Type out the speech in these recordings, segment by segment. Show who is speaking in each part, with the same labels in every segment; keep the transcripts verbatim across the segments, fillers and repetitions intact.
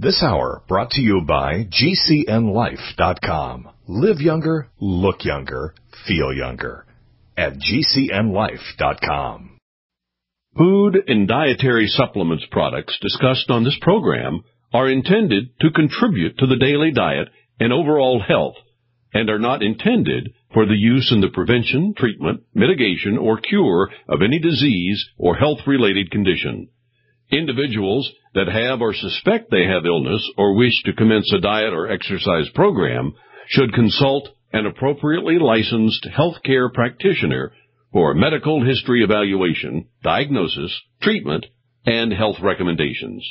Speaker 1: This hour brought to you by G C N life dot com. Live younger, look younger, feel younger at G C N life dot com.
Speaker 2: Food and dietary supplements products discussed on this program are intended to contribute to the daily diet and overall health and are not intended for the use in the prevention, treatment, mitigation, or cure of any disease or health-related condition. Individuals that have or suspect they have illness or wish to commence a diet or exercise program should consult an appropriately licensed healthcare practitioner for a medical history evaluation, diagnosis, treatment, and health recommendations.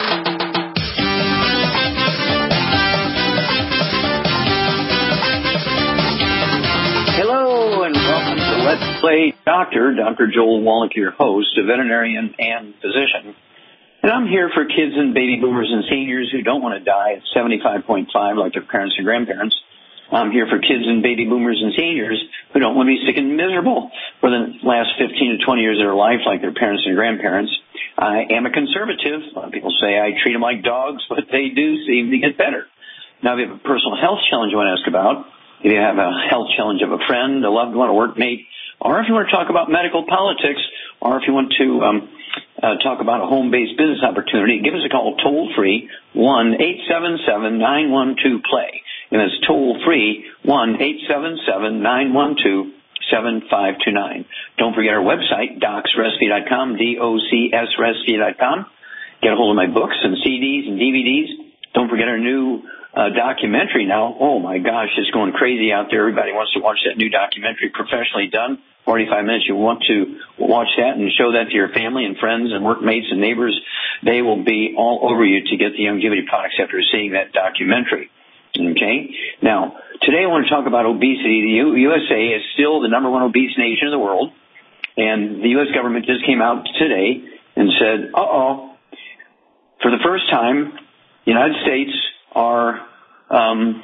Speaker 3: Hello and welcome to Let's Play Doctor. Doctor Joel Wallach, your host, a veterinarian and physician. And I'm here for kids and baby boomers and seniors who don't want to die at seventy-five point five like their parents and grandparents. I'm here for kids and baby boomers and seniors who don't want to be sick and miserable for the last fifteen to twenty years of their life like their parents and grandparents. I am a conservative. A lot of people say I treat them like dogs, but they do seem to get better. Now, if you have a personal health challenge you want to ask about, if you have a health challenge of a friend, a loved one, a workmate, or if you want to talk about medical politics, or if you want to um, uh, talk about a home-based business opportunity, give us a call toll-free, one eight seven seven, nine one two, play. And it's toll-free, one eight seven seven, nine one two, seven five two nine. Don't forget our website, docs recipe dot com, D O C S recipe dot com. Get a hold of my books and C Ds and D V Ds. Don't forget our new uh, documentary now. Oh, my gosh, it's going crazy out there. Everybody wants to watch that new documentary, professionally done. forty-five minutes. You want to watch that and show that to your family and friends and workmates and neighbors. They will be all over you to get the Youngevity products after seeing that documentary. Okay? Now, today I want to talk about obesity. The U- USA is still the number one obese nation in the world. And the U S government just came out today and said, uh-oh, for the first time, the United States are, um,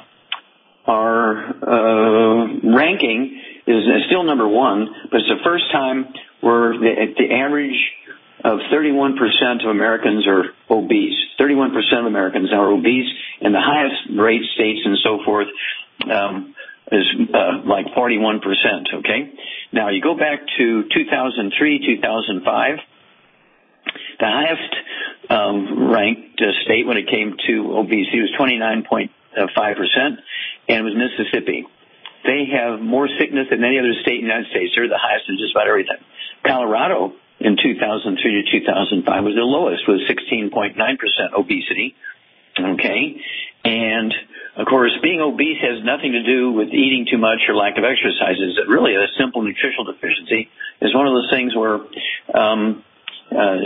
Speaker 3: our uh, ranking is still number one, but it's the first time where the, the average of thirty-one percent of Americans are obese. thirty-one percent of Americans are obese, and the highest rate states and so forth um, is uh, like forty-one percent, okay? Now, you go back to two thousand three, two thousand five, the highest um, ranked uh, state when it came to obesity was twenty-nine point five percent, and it was Mississippi. They have more sickness than any other state in the United States. They're the highest in just about everything. Colorado in two thousand three to two thousand five was the lowest, with sixteen point nine percent obesity. Okay? And, of course, being obese has nothing to do with eating too much or lack of exercise. It's really a simple nutritional deficiency. It's one of those things where um, uh,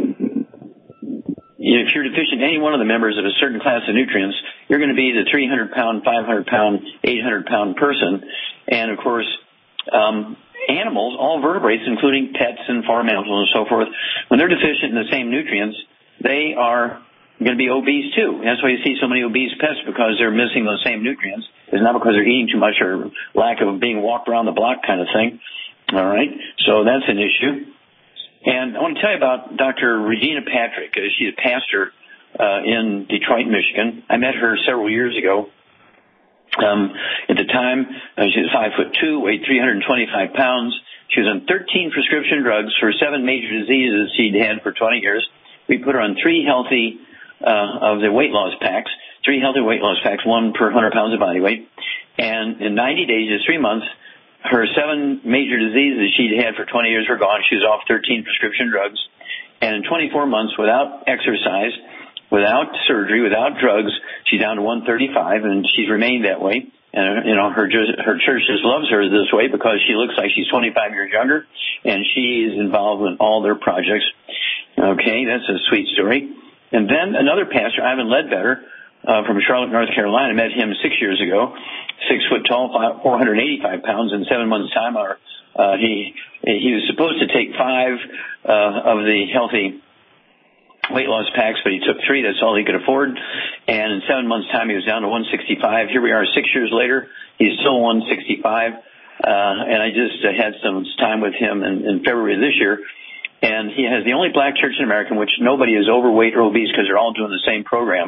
Speaker 3: if you're deficient in any one of the members of a certain class of nutrients, you're going to be the three hundred pound, five hundred pound, eight hundred pound person. And, of course, um, animals, all vertebrates, including pets and farm animals and so forth, when they're deficient in the same nutrients, they are going to be obese too. And that's why you see so many obese pets, because they're missing those same nutrients. It's not because they're eating too much or lack of being walked around the block kind of thing. All right? So that's an issue. And I want to tell you about Doctor Regina Patrick. She's a pastor uh, in Detroit, Michigan. I met her several years ago. Um, at the time, uh, she was five foot two, weighed three hundred twenty-five pounds. She was on thirteen prescription drugs for seven major diseases she'd had for twenty years. We put her on three healthy uh, of the weight loss packs, three healthy weight loss packs, one per one hundred pounds of body weight. And in ninety days, just three months, her seven major diseases she'd had for twenty years were gone. She was off thirteen prescription drugs. And in twenty-four months, without exercise, without surgery, without drugs, she's down to one thirty-five, and she's remained that way. And, you know, her her church just loves her this way because she looks like she's twenty-five years younger, and she is involved in all their projects. Okay, that's a sweet story. And then another pastor, Ivan Ledbetter, uh, from Charlotte, North Carolina, met him six years ago, six foot tall, four hundred eighty-five pounds. In seven months' time, our, uh, he he was supposed to take five uh, of the healthy weight loss packs, but he took three. That's all he could afford. And in seven months' time, he was down to one sixty-five. Here we are six years later. He's still one sixty-five. Uh, and I just uh, had some time with him in, in February of this year. And he has the only black church in America in which nobody is overweight or obese because they're all doing the same program.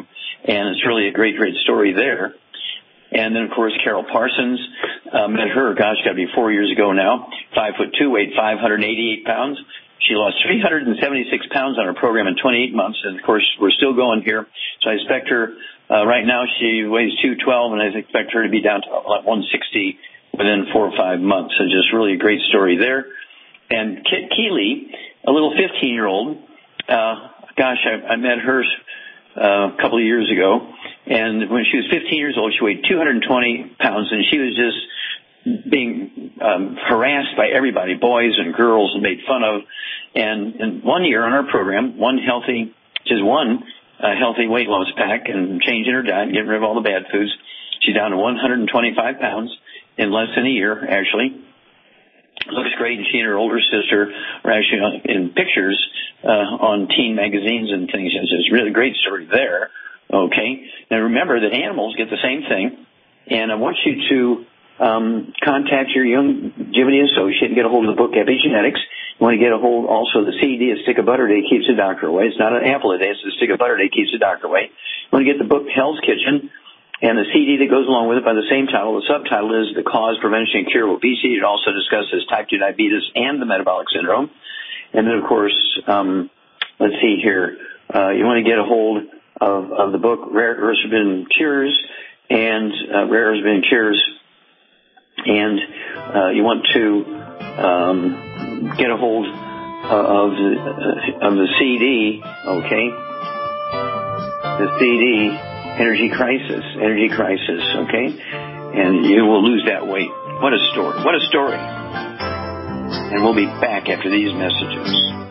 Speaker 3: and it's really a great, great story there. And then, of course, Carol Parsons, uh, met her, gosh, got to be four years ago now, five foot two, weighed five hundred eighty-eight pounds. She lost three hundred seventy-six pounds on her program in twenty-eight months, and, of course, we're still going here. So I expect her, uh, right now she weighs two twelve, and I expect her to be down to like one sixty within four or five months. So just really a great story there. And Kit Keeley, a little fifteen-year-old, uh, gosh, I, I met her uh, a couple of years ago, and when she was fifteen years old, she weighed two hundred twenty pounds, and she was just being um, harassed by everybody, boys and girls, and made fun of. And, and one year on our program, one healthy, just one uh, healthy weight loss pack and changing her diet, getting rid of all the bad foods, she's down to one hundred twenty-five pounds in less than a year, actually. Looks great, and she and her older sister are actually in pictures uh, on teen magazines and things. It's just really a great story there, okay? Now remember that animals get the same thing, and I want you to Um, contact your longevity associate and get a hold of the book Epigenetics. You want to get a hold also of the C D, A Stick of Butter a Day Keeps the Doctor Away. It's not an apple a day, it's a stick of butter a day keeps the doctor away. You want to get the book Hell's Kitchen and the C D that goes along with it by the same title. The subtitle is The Cause, Prevention, and Cure of Obesity. It also discusses type two diabetes and the metabolic syndrome. And then, of course, um, let's see here. Uh, you want to get a hold of, of the book Rare Earths Forbidden Cures and uh, Rare Earths Forbidden Cures. And uh, you want to um, get a hold uh, of the uh, of the C D, okay? The C D, Energy Crisis, Energy Crisis, okay? And you will lose that weight. What a story! What a story! And we'll be back after these messages.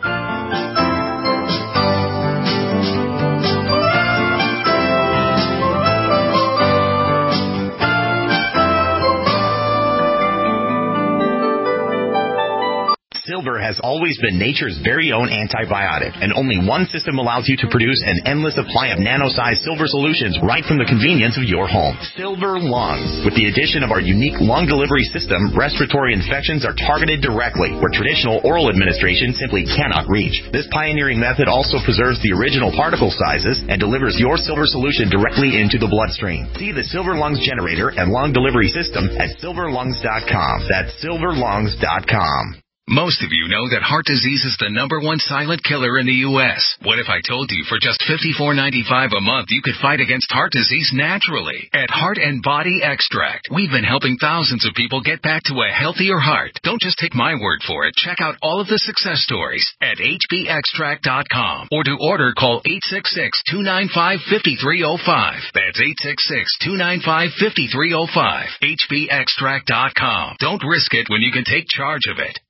Speaker 4: Silver has always been nature's very own antibiotic, and only one system allows you to produce an endless supply of nano-sized silver solutions right from the convenience of your home. Silver Lungs. With the addition of our unique lung delivery system, respiratory infections are targeted directly, where traditional oral administration simply cannot reach. This pioneering method also preserves the original particle sizes and delivers your silver solution directly into the bloodstream. See the Silver Lungs generator and lung delivery system at silver lungs dot com. That's silver lungs dot com.
Speaker 5: Most of you know that heart disease is the number one silent killer in the U S What if I told you for just fifty-four ninety-five a month you could fight against heart disease naturally? At Heart and Body Extract, we've been helping thousands of people get back to a healthier heart. Don't just take my word for it. Check out all of the success stories at H B extract dot com. Or to order, call eight six six, two nine five, five three zero five. That's eight six six, two nine five, five three zero five. H B extract dot com. Don't risk it when you can take charge of it.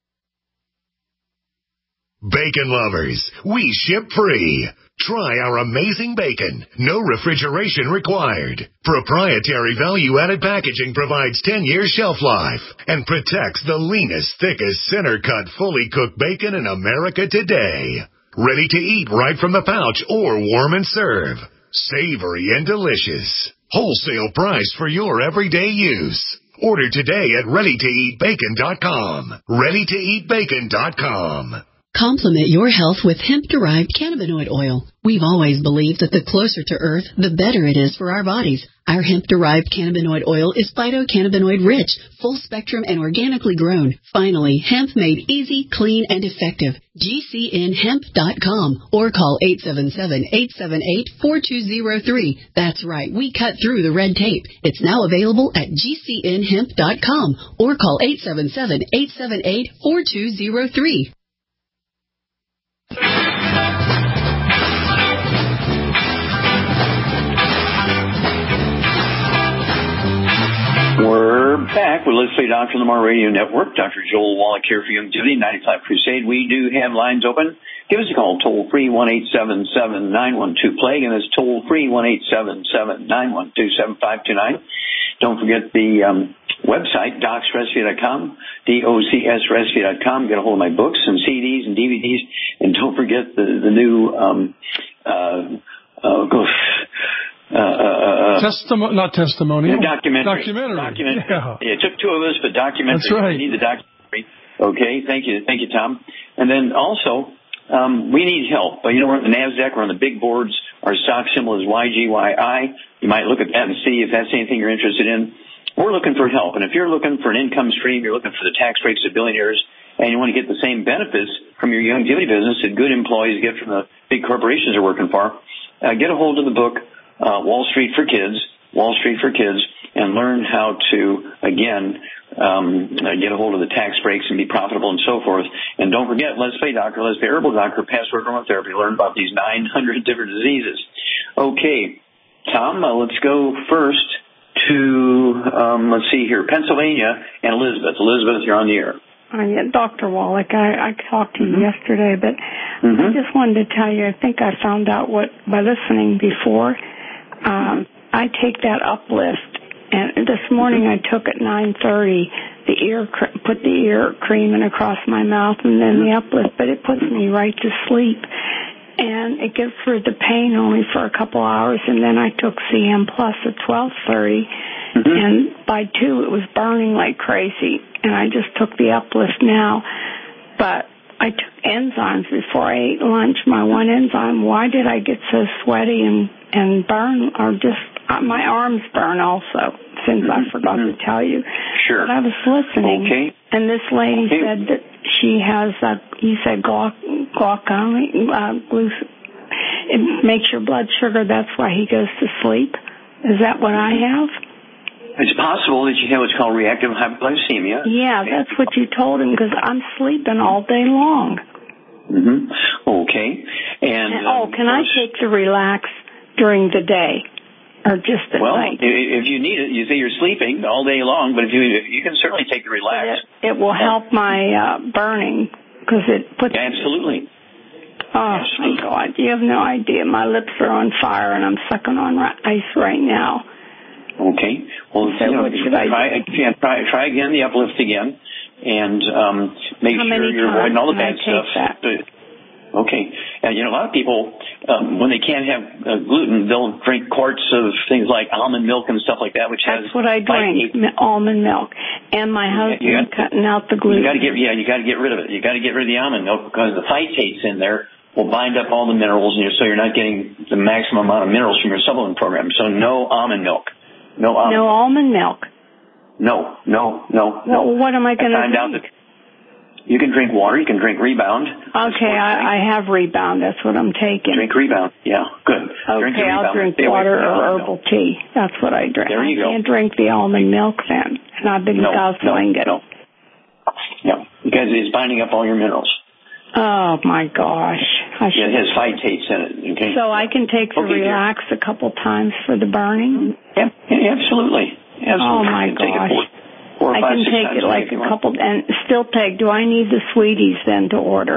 Speaker 1: Bacon lovers, we ship free. Try our amazing bacon. No refrigeration required. Proprietary value-added packaging provides ten year shelf life and protects the leanest, thickest, center-cut, fully cooked bacon in America today. Ready to eat right from the pouch or warm and serve. Savory and delicious. Wholesale price for your everyday use. Order today at ready to eat bacon dot com. ready to eat bacon dot com.
Speaker 6: Complement your health with hemp-derived cannabinoid oil. We've always believed that the closer to Earth, the better it is for our bodies. Our hemp-derived cannabinoid oil is phytocannabinoid-rich, full-spectrum, and organically grown. Finally, hemp made easy, clean, and effective. G C N hemp dot com or call eight seven seven, eight seven eight, four two zero three. That's right, we cut through the red tape. It's now available at G C N hemp dot com or call eight seven seven, eight seven eight, four two zero three.
Speaker 3: We're back with Let's Play Doctor Lamar Radio Network. Doctor Joel Wallach here for Youngevity, ninety-five Crusade. We do have lines open. Give us a call, toll free, one eight seven seven, nine one two, plague, and it's toll free, one eight seven seven, nine one two, seven five two nine. Don't forget the um, website, docs recipe dot com, D O C S recipe dot com. Get a hold of my books and C Ds and D V Ds. And don't forget the, the new, um, uh, uh, go, uh, uh,
Speaker 7: Testimo- not testimonial.
Speaker 3: Documentary.
Speaker 7: Documentary.
Speaker 3: Documentary.
Speaker 7: Yeah.
Speaker 3: Yeah, it took two of us, but documentary.
Speaker 7: That's right.
Speaker 3: We need the documentary. Okay, thank you. Thank you, Tom. And then also, um, we need help. You know, we're on the NASDAQ, we're on the big boards, Our stock symbol is Y G Y I. You might look at that and see if that's anything you're interested in. We're looking for help. And if you're looking for an income stream, you're looking for the tax breaks of billionaires, and you want to get the same benefits from your longevity business that good employees get from the big corporations they're working for, uh, get a hold of the book, uh, Wall Street for Kids, Wall Street for Kids, and learn how to, again, um, uh, get a hold of the tax breaks and be profitable and so forth. And don't forget, Let's Play Doctor, Let's Play Herbal Doctor, Password Aromatherapy. Learn about these nine hundred different diseases. Okay, Tom, uh, let's go first to, um, let's see here, Pennsylvania, and Elizabeth. Elizabeth, you're on the air.
Speaker 7: Uh, yeah, Doctor Wallach, I, I talked to you mm-hmm. yesterday, but mm-hmm. I just wanted to tell you, I think I found out what, by listening before, um, I take that Uplift, and this morning mm-hmm. I took at nine thirty the ear, put the ear cream in across my mouth and then mm-hmm. the Uplift, but it puts me right to sleep. And it gets rid of the pain only for a couple hours, and then I took C M Plus at twelve thirty, mm-hmm. and by two it was burning like crazy, and I just took the Uplift now. But I took enzymes before I ate lunch, my one enzyme. Why did I get so sweaty and, and burn, or just, uh, my arms burn also, since mm-hmm. I forgot mm-hmm. to tell you.
Speaker 3: Sure.
Speaker 7: But I was listening,
Speaker 3: okay.
Speaker 7: and this lady
Speaker 3: okay.
Speaker 7: said that she has, a, you said glauc- glaucoma, uh, gluc- it makes your blood sugar, that's why he goes to sleep. Is that what I have?
Speaker 3: It's possible that you have what's called reactive hypoglycemia.
Speaker 7: Yeah, that's what you told him, because I'm sleeping all day long.
Speaker 3: Mm-hmm. Okay. And,
Speaker 7: and oh,
Speaker 3: um,
Speaker 7: can I take the Relax during the day, or just at
Speaker 3: well,
Speaker 7: night?
Speaker 3: Well, if you need it, you say you're sleeping all day long, but if you you can certainly take the Relax.
Speaker 7: It, it will help my uh, burning, because it puts...
Speaker 3: Yeah, absolutely.
Speaker 7: Oh, my God. You have no idea. My lips are on fire, and I'm sucking on ice right now.
Speaker 3: Okay. Well,
Speaker 7: so
Speaker 3: you know,
Speaker 7: what should I
Speaker 3: try,
Speaker 7: do?
Speaker 3: try, try again, the Uplift again, and um, make
Speaker 7: How
Speaker 3: sure you're avoiding all the bad stuff.
Speaker 7: That?
Speaker 3: Okay. And, you know, a lot of people, um, when they can't have uh, gluten, they'll drink quarts of things like almond milk and stuff like that, which
Speaker 7: That's
Speaker 3: has...
Speaker 7: That's what I drink, m- almond milk. And my husband
Speaker 3: yeah,
Speaker 7: got, cutting out the gluten.
Speaker 3: You got to get, yeah, you got to get rid of it. You got to get rid of the almond milk, because the phytates in there will bind up all the minerals, and you're, so you're not getting the maximum amount of minerals from your supplement program. So no almond milk. No almond,
Speaker 7: no almond milk.
Speaker 3: No, no, no,
Speaker 7: well,
Speaker 3: no.
Speaker 7: What am I going to drink?
Speaker 3: You can drink water. You can drink Rebound.
Speaker 7: Okay, I, I have Rebound. That's what I'm taking.
Speaker 3: Drink Rebound. Yeah, good.
Speaker 7: Okay,
Speaker 3: drink
Speaker 7: I'll drink water or herbal milk. tea. That's what I drink.
Speaker 3: There you
Speaker 7: I
Speaker 3: go.
Speaker 7: can't drink the almond milk then, and I've been
Speaker 3: no,
Speaker 7: guzzling
Speaker 3: no,
Speaker 7: it.
Speaker 3: No, no, because it's binding up all your minerals.
Speaker 7: Oh, my gosh. I
Speaker 3: yeah, it has phytates in it. Okay.
Speaker 7: So I can take the
Speaker 3: okay,
Speaker 7: Relax dear. a couple times for the burning?
Speaker 3: Yeah, yeah absolutely. absolutely.
Speaker 7: Oh, my gosh.
Speaker 3: Four, four
Speaker 7: I
Speaker 3: five,
Speaker 7: can take it like a couple, and still take, do I need the Sweeties then to order?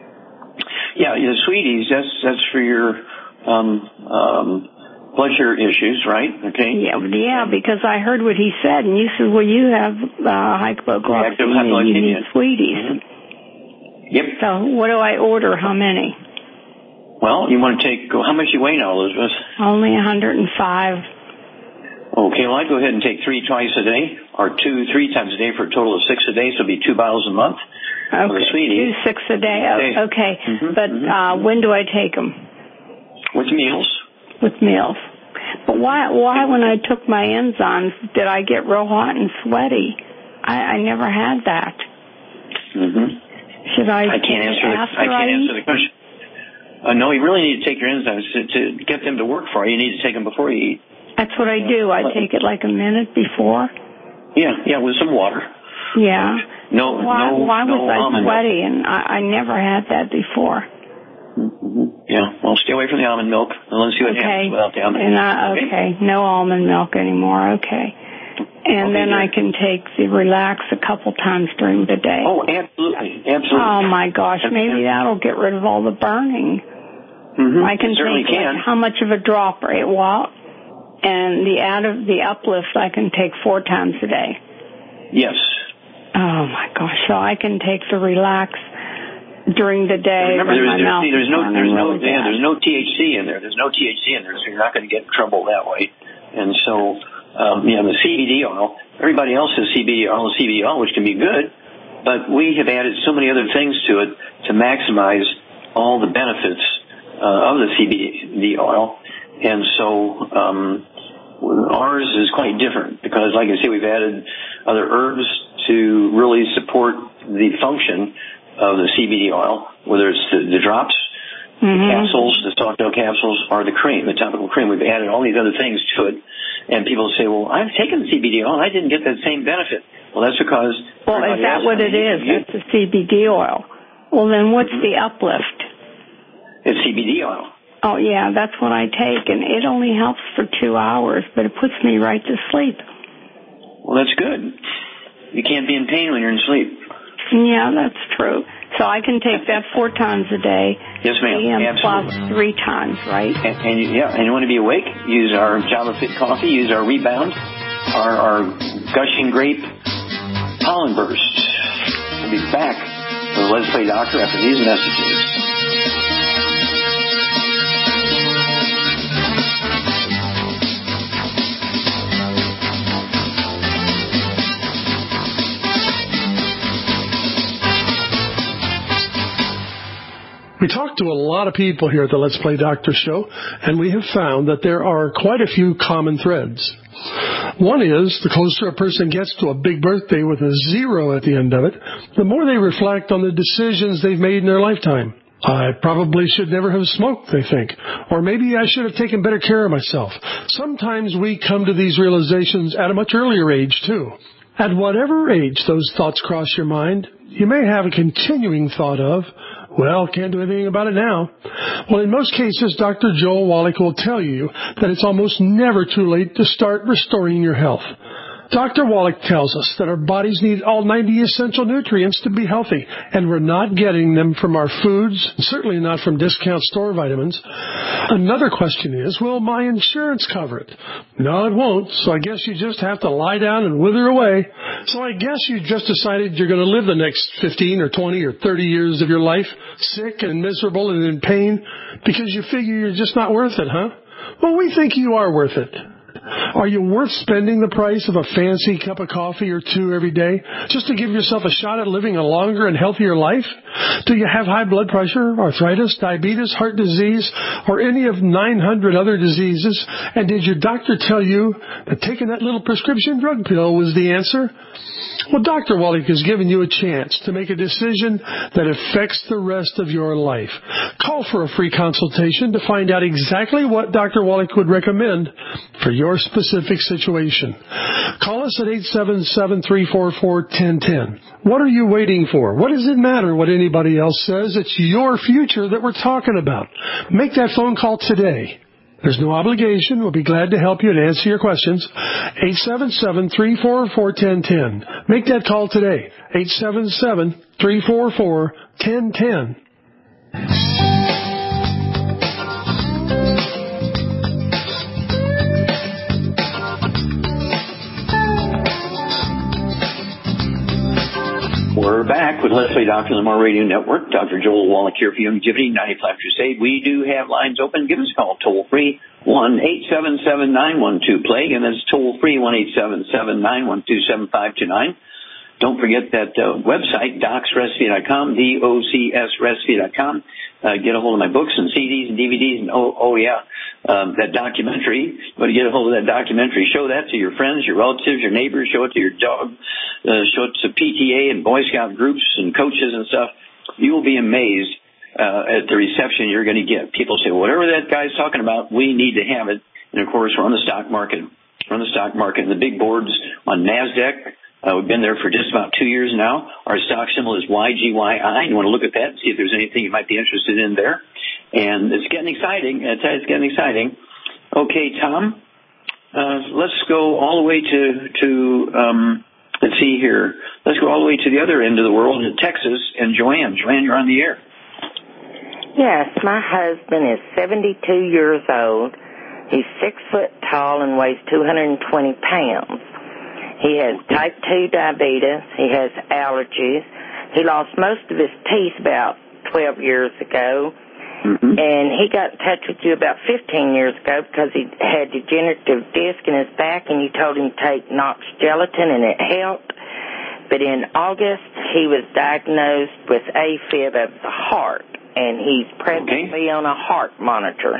Speaker 3: Yeah, the Sweeties, that's, that's for your um, um, blood sugar issues, right? Okay.
Speaker 7: Yeah, yeah, because I heard what he said, and you said, well, you have uh, hypoglycemia, you need Sweeties.
Speaker 3: Mm-hmm. Yep.
Speaker 7: So what do I order? How many?
Speaker 3: Well, you want to take, how much you weigh now, Elizabeth?
Speaker 7: Only one hundred five.
Speaker 3: Okay, well, I'd go ahead and take three twice a day, or two, three times a day for a total of six a day, so it'll be two bottles a month.
Speaker 7: Okay,
Speaker 3: for the Sweeties.
Speaker 7: two, six a day. Oh, okay,
Speaker 3: mm-hmm,
Speaker 7: but
Speaker 3: mm-hmm.
Speaker 7: Uh, when do I take them?
Speaker 3: With meals.
Speaker 7: With meals. But why, why when I took my enzymes, did I get real hot and sweaty? I, I never had that.
Speaker 3: Mm-hmm.
Speaker 7: Should I?
Speaker 3: I can't answer the. I can't
Speaker 7: I
Speaker 3: answer the question. Uh, no, you really need to take your enzymes to, to get them to work for you. You need to take them before you eat.
Speaker 7: That's what I do. I take it like a minute before.
Speaker 3: Yeah, yeah, with some water.
Speaker 7: Yeah.
Speaker 3: No,
Speaker 7: why,
Speaker 3: no,
Speaker 7: why was
Speaker 3: no
Speaker 7: I
Speaker 3: almond
Speaker 7: sweaty?
Speaker 3: milk.
Speaker 7: And I, I never had that before.
Speaker 3: Mm-hmm. Yeah. Well, stay away from the almond milk, and let's see what
Speaker 7: okay.
Speaker 3: happens without the almond
Speaker 7: and
Speaker 3: milk.
Speaker 7: I, okay. okay. No almond milk anymore. Okay. And
Speaker 3: okay,
Speaker 7: then
Speaker 3: dear.
Speaker 7: I can take the Relax a couple times during the day.
Speaker 3: Oh, absolutely, absolutely.
Speaker 7: Oh my gosh, maybe that'll get rid of all the burning.
Speaker 3: Mm-hmm.
Speaker 7: I can
Speaker 3: it certainly
Speaker 7: take
Speaker 3: can.
Speaker 7: Like, how much of a drop rate? Well, and the out of the Uplift I can take four times a day.
Speaker 3: Yes.
Speaker 7: Oh my gosh! So I can take the Relax during the day.
Speaker 3: Remember, there's, there's, see, there's no, there's no,
Speaker 7: really
Speaker 3: yeah, there's no T H C in there. There's no T H C in there, so you're not going to get in trouble that way. And so, um, you know, the C B D oil. Everybody else has C B D oil, C B D oil, which can be good, but we have added so many other things to it to maximize all the benefits uh, of the C B D oil. And so um, ours is quite different because, like I say, we've added other herbs to really support the function of the C B D oil, whether it's the, the drops, mm-hmm. the capsules, the soft gel capsules, or the cream, the topical cream. We've added all these other things to it. And people say, well, I've taken C B D oil and I didn't get that same benefit. Well, that's because...
Speaker 7: Well, is that what it is? It's the C B D oil. Well, then what's the uplift?
Speaker 3: It's C B D oil.
Speaker 7: Oh, yeah, that's what I take, and it only helps for two hours, but it puts me right to sleep.
Speaker 3: Well, that's good. You can't be in pain when you're in sleep.
Speaker 7: Yeah, that's true. So I can take that four times a day.
Speaker 3: Yes, ma'am.
Speaker 7: A M plus
Speaker 3: Absolutely.
Speaker 7: three times, right?
Speaker 3: And, and yeah, and you want to be awake? Use our Java Fit coffee. Use our Rebound, our, our Gushing Grape Pollen Burst. We'll be back with Let's Play Doctor after these messages.
Speaker 8: We talk to a lot of people here at the Let's Play Doctor show, and we have found that there are quite a few common threads. One is, the closer a person gets to a big birthday with a zero at the end of it, the more they reflect on the decisions they've made in their lifetime. I probably should never have smoked, they think. Or maybe I should have taken better care of myself. Sometimes we come to these realizations at a much earlier age, too. At whatever age those thoughts cross your mind, you may have a continuing thought of, well, can't do anything about it now. Well, in most cases, Doctor Joel Wallach will tell you that it's almost never too late to start restoring your health. Doctor Wallach tells us that our bodies need all ninety essential nutrients to be healthy, and we're not getting them from our foods, certainly not from discount store vitamins. Another question is, will my insurance cover it? No, it won't, so I guess you just have to lie down and wither away. So I guess you just decided you're going to live the next fifteen or twenty or thirty years of your life sick and miserable and in pain because you figure you're just not worth it, huh? Well, we think you are worth it. Are you worth spending the price of a fancy cup of coffee or two every day just to give yourself a shot at living a longer and healthier life? Do you have high blood pressure, arthritis, diabetes, heart disease, or any of nine hundred other diseases? And did your doctor tell you that taking that little prescription drug pill was the answer? Well, Doctor Wallach has given you a chance to make a decision that affects the rest of your life. Call for a free consultation to find out exactly what Doctor Wallach would recommend for your specific situation. Call us at eight seven seven, three four four, one zero one zero. What are you waiting for? What does it matter what anybody else says? It's your future that we're talking about. Make that phone call today. There's no obligation. We'll be glad to help you and answer your questions. eight seven seven, three four four, one zero one zero. Make that call today. eight seven seven, three four four, one zero one zero.
Speaker 3: We're back with Let's Play Doctor on the More Radio Network. Doctor Joel Wallach here for Longevity ninety-five Crusade. We do have lines open. Give us a call toll free, one eight seven seven, nine one two, plague, and that's toll free, one eight seven seven, nine one two, seven five two nine. Don't forget that uh, website, docs recipe dot com, D O C S recipe dot com. Uh, get a hold of my books and C Ds and D V Ds and, oh, oh yeah, um, that documentary. But to get a hold of that documentary, show that to your friends, your relatives, your neighbors, show it to your dog, uh, show it to P T A and Boy Scout groups and coaches and stuff. You will be amazed uh, at the reception you're going to get. People say, whatever that guy's talking about, we need to have it. And, of course, we're on the stock market. We're on the stock market. And the big boards on NASDAQ. Uh, we've been there for just about two years now. Our stock symbol is Y G Y I. You want to look at that and see if there's anything you might be interested in there. And it's getting exciting. I tell you, it's getting exciting. Okay, Tom, uh, let's go all the way to, to um, let's see here. Let's go all the way to the other end of the world, in Texas, and Joanne. Joanne, you're on the air.
Speaker 9: Yes, my husband is seventy-two years old. He's six foot tall and weighs two hundred twenty pounds. He has type two diabetes. He has allergies. He lost most of his teeth about twelve years ago. Mm-hmm. And he got in touch with you about fifteen years ago because he had degenerative disc in his back, and you told him to take Knox gelatin, and it helped. But in August, he was diagnosed with AFib of the heart. and he's presently okay. on a heart monitor.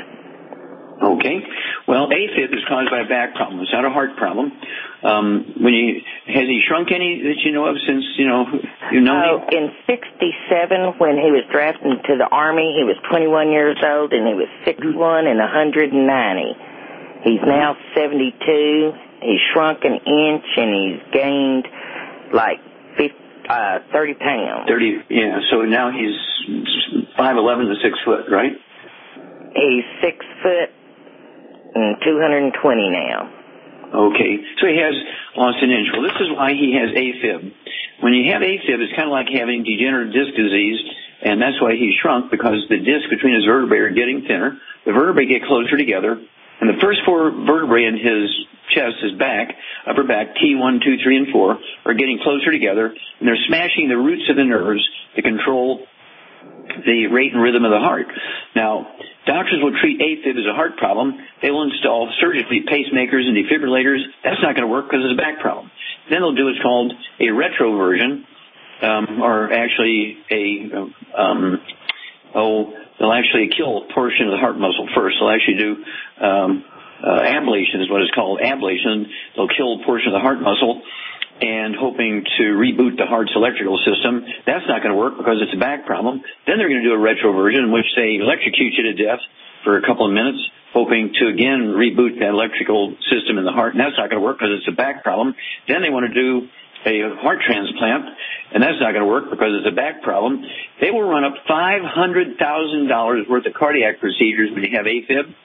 Speaker 3: Okay. Well, AFib is caused by a back problem. It's not a heart problem. Um, when you has he shrunk any that you know of since you know you know?
Speaker 9: Oh, him? In sixty-seven, when he was drafted into the Army, he was twenty-one years old, and he was six one and one hundred ninety. He's now seventy-two. He's shrunk an inch, and he's gained like fifty, uh, thirty pounds.
Speaker 3: Thirty, yeah. So now he's five eleven to six foot, right?
Speaker 9: He's six foot and two hundred twenty now.
Speaker 3: Okay, so he has lost an inch. Well, this is why he has AFib. When you have AFib, it's kind of like having degenerative disc disease, and that's why he's shrunk, because the disc between his vertebrae are getting thinner. The vertebrae get closer together, and the first four vertebrae in his chest, his back, upper back, T one, two, three, and four, are getting closer together, and they're smashing the roots of the nerves to control the rate and rhythm of the heart. Now, doctors will treat AFib as a heart problem. They will install surgically pacemakers and defibrillators. That's not going to work because it's a back problem. Then they'll do what's called a retroversion, um, or actually a, um, oh, they'll actually kill a portion of the heart muscle first. They'll actually do um, uh, ablation is what it's called, ablation. They'll kill a portion of the heart muscle and hoping to reboot the heart's electrical system. That's not going to work because it's a back problem. Then they're going to do a retroversion in which they electrocute you to death for a couple of minutes, hoping to again reboot that electrical system in the heart, and that's not going to work because it's a back problem. Then they want to do a heart transplant, and that's not going to work because it's a back problem. They will run up five hundred thousand dollars worth of cardiac procedures when you have AFib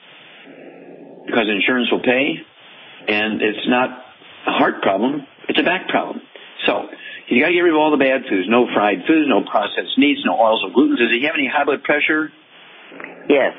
Speaker 3: because insurance will pay, and it's not a heart problem. It's a back problem. So you got to get rid of all the bad foods. No fried foods, no processed meats, no oils or gluten. Does he have any high blood pressure?
Speaker 9: Yes.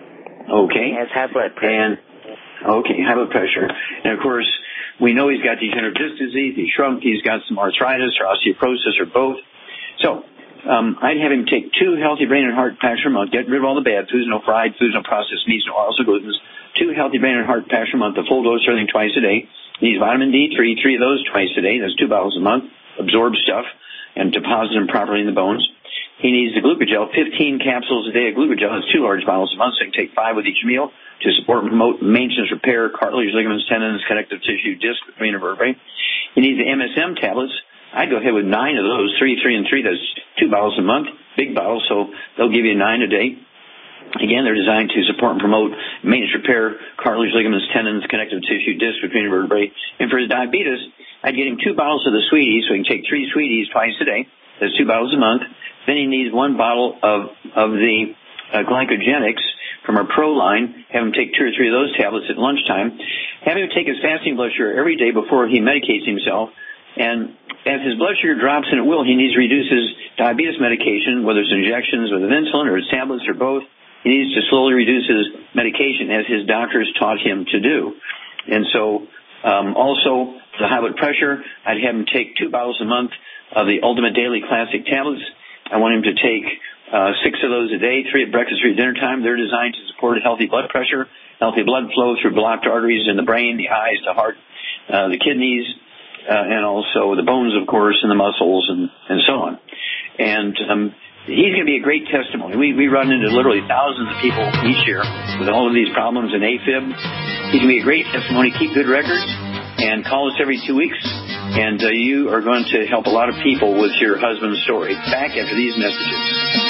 Speaker 3: Okay.
Speaker 9: He has high blood pressure.
Speaker 3: And okay, high blood pressure. And of course, we know he's got degenerative disc disease. He's shrunk. He's got some arthritis or osteoporosis or both. So um, I'd have him take two healthy brain and heart packs per month. Get rid of all the bad foods. No fried foods, no processed meats, no oils or gluten. Two healthy brain and heart packs per month. A full dose of everything twice a day. He needs vitamin D three, three of those twice a day. That's two bottles a month. Absorb stuff and deposit them properly in the bones. He needs the glucogel, fifteen capsules a day of glucogel. That's two large bottles a month, so he can take five with each meal to support and promote maintenance, repair, cartilage, ligaments, tendons, connective tissue, disc, between vertebrae. He needs the M S M tablets. I'd go ahead with nine of those, three, three, and three. That's two bottles a month, big bottles, so they'll give you nine a day. Again, they're designed to support and promote maintenance, repair, cartilage, ligaments, tendons, connective tissue, disc, between vertebrae. And for his diabetes, I'd get him two bottles of the Sweeties, so he can take three Sweeties twice a day. That's two bottles a month. Then he needs one bottle of of the uh, glycogenics from our Pro line. Have him take two or three of those tablets at lunchtime. Have him take his fasting blood sugar every day before he medicates himself. And as his blood sugar drops, and it will, he needs to reduce his diabetes medication, whether it's injections with insulin or it's tablets or both. He needs to slowly reduce his medication as his doctors taught him to do. And so um, also the high blood pressure, I'd have him take two bottles a month of the Ultimate Daily Classic tablets. I want him to take uh, six of those a day, three at breakfast, three at dinner time. They're designed to support healthy blood pressure, healthy blood flow through blocked arteries in the brain, the eyes, the heart, uh, the kidneys, uh, and also the bones, of course, and the muscles, and, and so on. And um, he's going to be a great testimony. We we run into literally thousands of people each year with all of these problems in AFib. He's going to be a great testimony. Keep good records and call us every two weeks. And uh, you are going to help a lot of people with your husband's story. Back after these messages.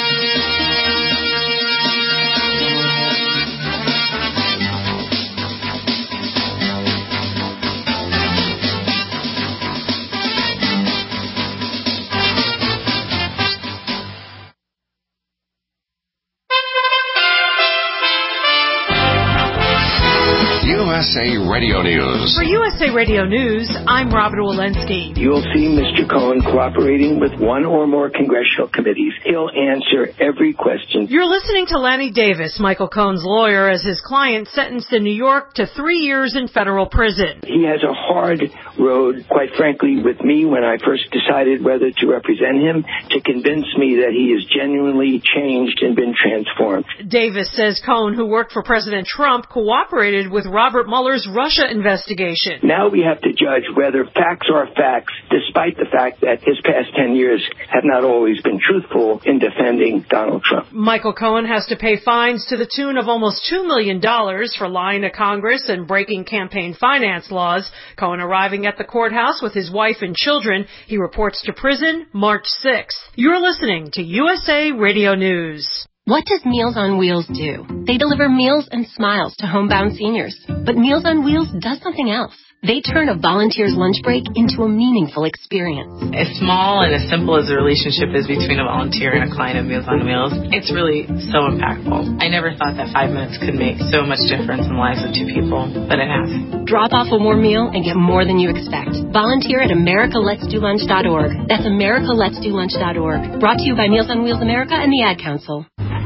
Speaker 10: U S A Radio News.
Speaker 11: For U S A Radio News, I'm Robert Walensky.
Speaker 12: You'll see Mister Cohen cooperating with one or more congressional committees. He'll answer every question.
Speaker 11: You're listening to Lanny Davis, Michael Cohen's lawyer, as his client sentenced in New York to three years in federal prison.
Speaker 12: He has a hard road, quite frankly, with me when I first decided whether to represent him, to convince me that he is genuinely changed and been transformed.
Speaker 11: Davis says Cohen, who worked for President Trump, cooperated with Robert Robert Mueller's Russia investigation.
Speaker 12: Now we have to judge whether facts are facts, despite the fact that his past ten years have not always been truthful in defending Donald Trump.
Speaker 11: Michael Cohen has to pay fines to the tune of almost two million dollars for lying to Congress and breaking campaign finance laws. Cohen arriving at the courthouse with his wife and children. He reports to prison March sixth. You're listening to U S A Radio News.
Speaker 13: What does Meals on Wheels do? They deliver meals and smiles to homebound seniors. But Meals on Wheels does something else. They turn a volunteer's lunch break into a meaningful experience.
Speaker 14: As small and as simple as the relationship is between a volunteer and a client of Meals on Wheels, it's really so impactful. I never thought that five minutes could make so much difference in the lives of two people, but it has.
Speaker 13: Drop off a warm meal and get more than you expect. Volunteer at america lets do lunch dot org. That's america lets do lunch dot org. Brought to you by Meals on Wheels America and the Ad Council.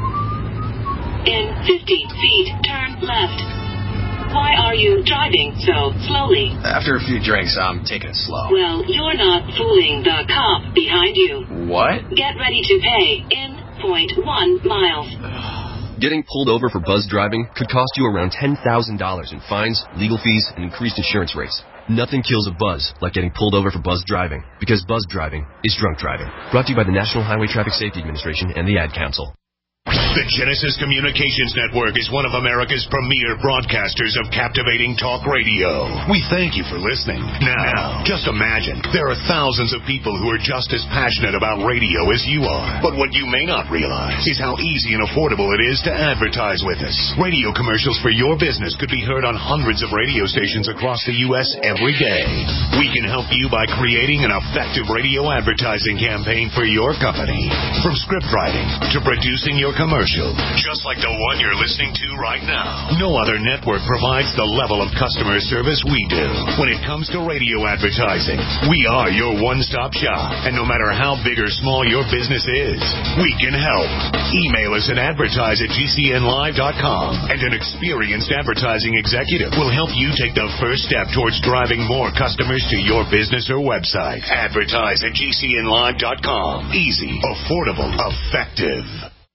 Speaker 15: In fifteen feet, turn left. Why are you driving so slowly?
Speaker 16: After a few drinks, I'm taking it slow.
Speaker 15: Well, you're not fooling the cop behind you.
Speaker 16: What?
Speaker 15: Get ready to pay in point one miles.
Speaker 17: Getting pulled over for buzz driving could cost you around ten thousand dollars in fines, legal fees, and increased insurance rates. Nothing kills a buzz like getting pulled over for buzz driving, because buzz driving is drunk driving. Brought to you by the National Highway Traffic Safety Administration and the Ad Council.
Speaker 1: The Genesis Communications Network is one of America's premier broadcasters of captivating talk radio. We thank you for listening. Now, just imagine, there are thousands of people who are just as passionate about radio as you are. But what you may not realize is how easy and affordable it is to advertise with us. Radio commercials for your business could be heard on hundreds of radio stations across the U S every day. We can help you by creating an effective radio advertising campaign for your company. From script writing to producing your commercial, just like the one you're listening to right now. No other network provides the level of customer service we do. When it comes to radio advertising, we are your one-stop shop. And no matter how big or small your business is, we can help. Email us at advertise at g c n live dot com, and an experienced advertising executive will help you take the first step towards driving more customers to your business or website. Advertise at g c n live dot com. Easy, affordable, effective.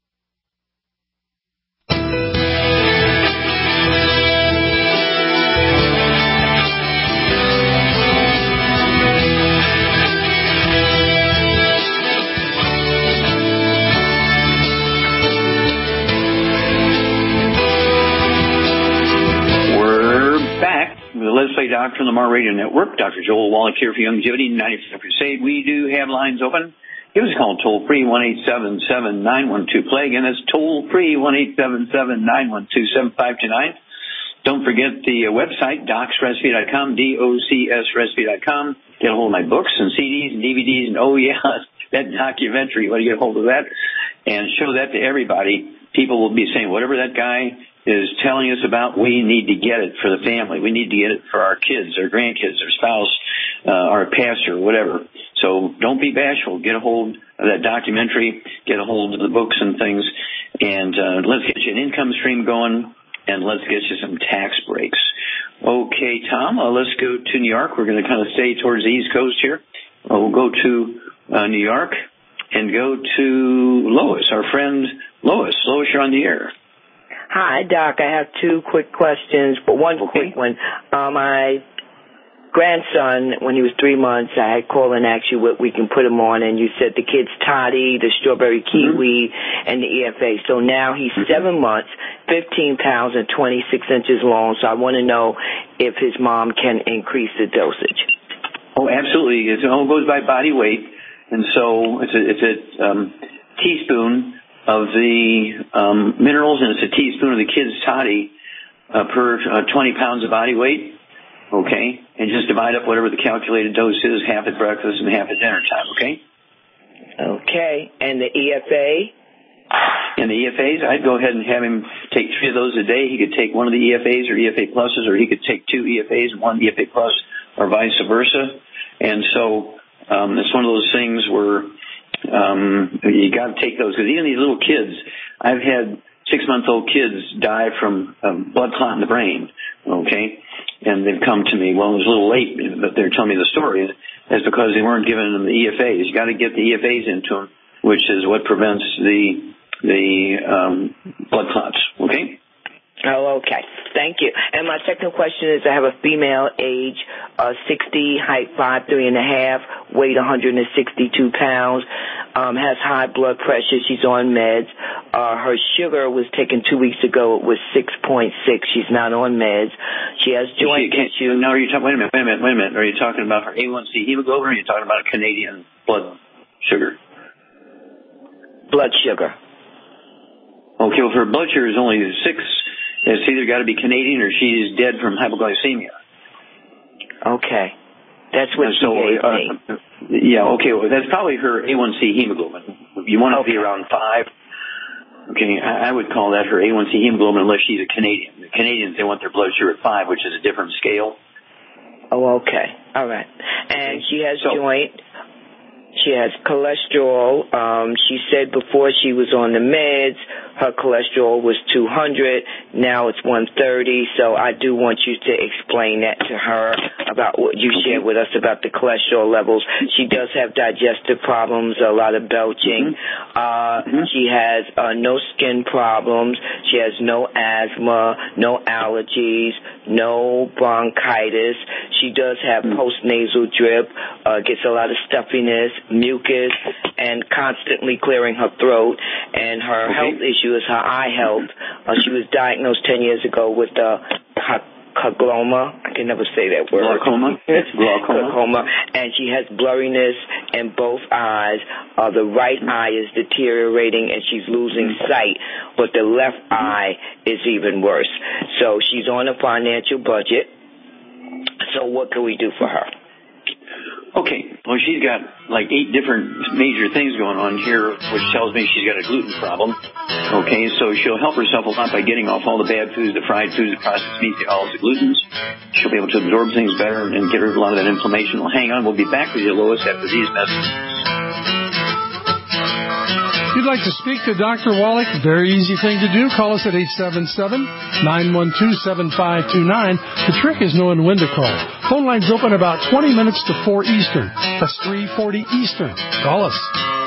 Speaker 3: Let's Play Doctor on the Mar Radio Network. Doctor Joel Wallach here for Youngevity ninety-five Crusade. We do have lines open. Give us a call toll free one eight seven seven nine one two play. Again, that's toll free one eight seven seven nine one two seven five two nine. Don't forget the uh, website docs recipe dot com, D O C S recipe dot com. Get a hold of my books and C Ds and D V Ds and oh yeah, that documentary. You want to get a hold of that and show that to everybody. People will be saying whatever that guy is telling us about, we need to get it for the family. We need to get it for our kids, our grandkids, our spouse, uh, our pastor, whatever. So don't be bashful. Get a hold of that documentary. Get a hold of the books and things. And uh, let's get you an income stream going, and let's get you some tax breaks. Okay, Tom, uh, let's go to New York. We're going to kind of stay towards the East Coast here. Uh, we'll go to uh, New York and go to Lois, our friend Lois. Lois, you're on the air.
Speaker 9: Hi, Doc. I have two quick questions, but one
Speaker 3: okay.
Speaker 9: quick one. Uh, my grandson, when he was three months, I had called and asked you what we can put him on, and you said the kid's toddy, the strawberry kiwi, mm-hmm. and the E F A. So now he's mm-hmm. seven months, fifteen pounds, and twenty-six inches long. So I want to know if his mom can increase the dosage.
Speaker 3: Oh, absolutely. It all goes by body weight, and so it's a, it's a um, teaspoon of the um, minerals, and it's a teaspoon of the kid's toddy uh, per uh, twenty pounds of body weight, okay? And just divide up whatever the calculated dose is, half at breakfast and half at dinner time, okay?
Speaker 9: Okay. And the E F A?
Speaker 3: And the E F As, I'd go ahead and have him take three of those a day. He could take one of the E F As or E F A pluses, or he could take two E F As and one E F A plus, or vice versa. And so um, it's one of those things where Um, you got to take those, because even these little kids, I've had six-month-old kids die from um, blood clot in the brain, okay, and they've come to me. Well, it was a little late, but they're telling me the story. That's because they weren't giving them the E F As. You got to get the E F As into them, which is what prevents the the um, blood clots, okay?
Speaker 9: Oh, okay. Thank you. And my second question is, I have a female, age uh, sixty, height five three and a half, weight one hundred sixty-two pounds, um, has high blood pressure. She's on meds. Uh, her sugar was taken two weeks ago. It was six point six. She's not on meds. She has joint issues.
Speaker 3: Now, are you talking? Wait a minute. Wait a minute. Wait a minute. Are you talking about her A one C hemoglobin, or are you talking about a Canadian blood sugar?
Speaker 9: Blood sugar.
Speaker 3: Okay. Well, if her blood sugar is only six, it's either got to be Canadian or she is dead from hypoglycemia.
Speaker 9: Okay. That's what she
Speaker 3: so,
Speaker 9: gave
Speaker 3: uh,
Speaker 9: me.
Speaker 3: Yeah, okay. Well, that's probably her A one C hemoglobin. You want it to
Speaker 9: okay.
Speaker 3: be around five. Okay, I, I would call that her A one C hemoglobin unless she's a Canadian. The Canadians, they want their blood sugar at five, which is a different scale.
Speaker 9: Oh, okay. All right. And she has so, joint. She has cholesterol. Um, she said before she was on the meds, her cholesterol was two hundred. Now it's one thirty. So I do want you to explain that to her about what you shared with us about the cholesterol levels. She does have digestive problems, a lot of belching. Mm-hmm. Uh, mm-hmm. She has uh, no skin problems. She has no asthma, no allergies, no bronchitis. She does have mm-hmm. postnasal drip, uh, gets a lot of stuffiness, mucus, and constantly clearing her throat. And her okay. health issue is her eye health. Uh, she was diagnosed ten years ago with uh, glaucoma. I can never say that word.
Speaker 3: Glaucoma.
Speaker 9: Glaucoma. Glaucoma. And she has blurriness in both eyes. Uh, the right eye is deteriorating and she's losing sight, but the left eye is even worse. So she's on a financial budget. So what can we do for her?
Speaker 3: Okay, well, she's got like eight different major things going on here, which tells me she's got a gluten problem. Okay, so she'll help herself a lot by getting off all the bad foods, the fried foods, the processed meats, the olives, the glutens. She'll be able to absorb things better and get rid of a lot of that inflammation. Well, hang on, we'll be back with you, Lois, after these messages.
Speaker 8: If you'd like to speak to Doctor Wallach, very easy thing to do. Call us at eight seven seven, nine one two, seven five two nine. The trick is knowing when to call. Phone lines open about twenty minutes to four Eastern. That's three forty Eastern. Call us.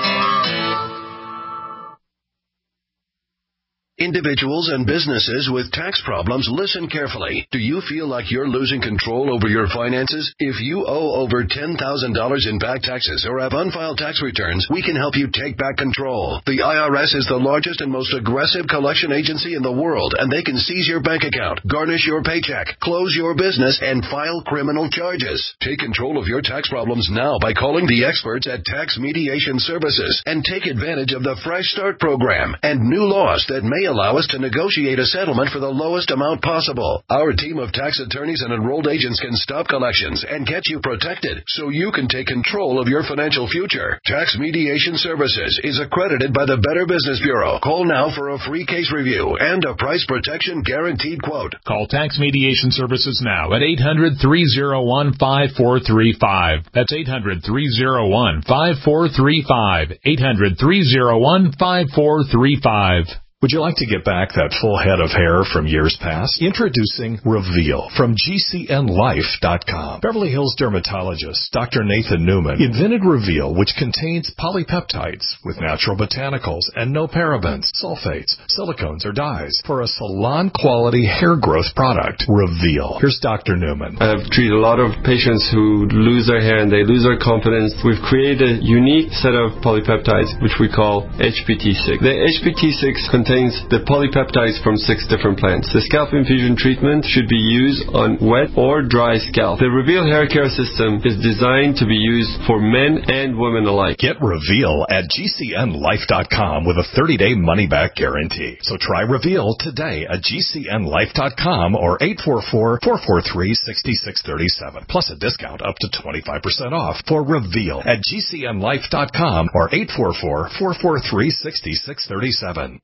Speaker 1: Individuals and businesses with tax problems, listen carefully. Do you feel like you're losing control over your finances? If you owe over ten thousand dollars in back taxes or have unfiled tax returns, we can help you take back control. The I R S is the largest and most aggressive collection agency in the world, and they can seize your bank account, garnish your paycheck, close your business, and file criminal charges. Take control of your tax problems now by calling the experts at Tax Mediation Services and take advantage of the Fresh Start program and new laws that may allow us to negotiate a settlement for the lowest amount possible. Our team of tax attorneys and enrolled agents can stop collections and get you protected so you can take control of your financial future. Tax Mediation Services is accredited by the Better Business Bureau. Call now for a free case review and a price protection guaranteed quote.
Speaker 18: Call Tax Mediation Services now at eight hundred, three oh one, five four three five. That's eight hundred, three oh one, five four three five. eight hundred, three oh one, five four three five.
Speaker 19: Would you like to get back that full head of hair from years past? Introducing Reveal from G C N life dot com. Beverly Hills dermatologist Doctor Nathan Newman invented Reveal, which contains polypeptides with natural botanicals and no parabens, sulfates, silicones, or dyes for a salon-quality hair growth product. Reveal. Here's Doctor Newman.
Speaker 20: I've treated a lot of patients who lose their hair and they lose their confidence. We've created a unique set of polypeptides, which we call H P T six. The H P T six contains the polypeptides from six different plants. The scalp infusion treatment should be used on wet or dry scalp. The Reveal hair care system is designed to be used for men and women alike.
Speaker 19: Get Reveal at G C N life dot com with a thirty-day money-back guarantee. So try Reveal today at G C N life dot com or eight four four, four four three, six six three seven. Plus a discount up to twenty-five percent off for Reveal at G C N life dot com or eight four four, four four three, six six three seven.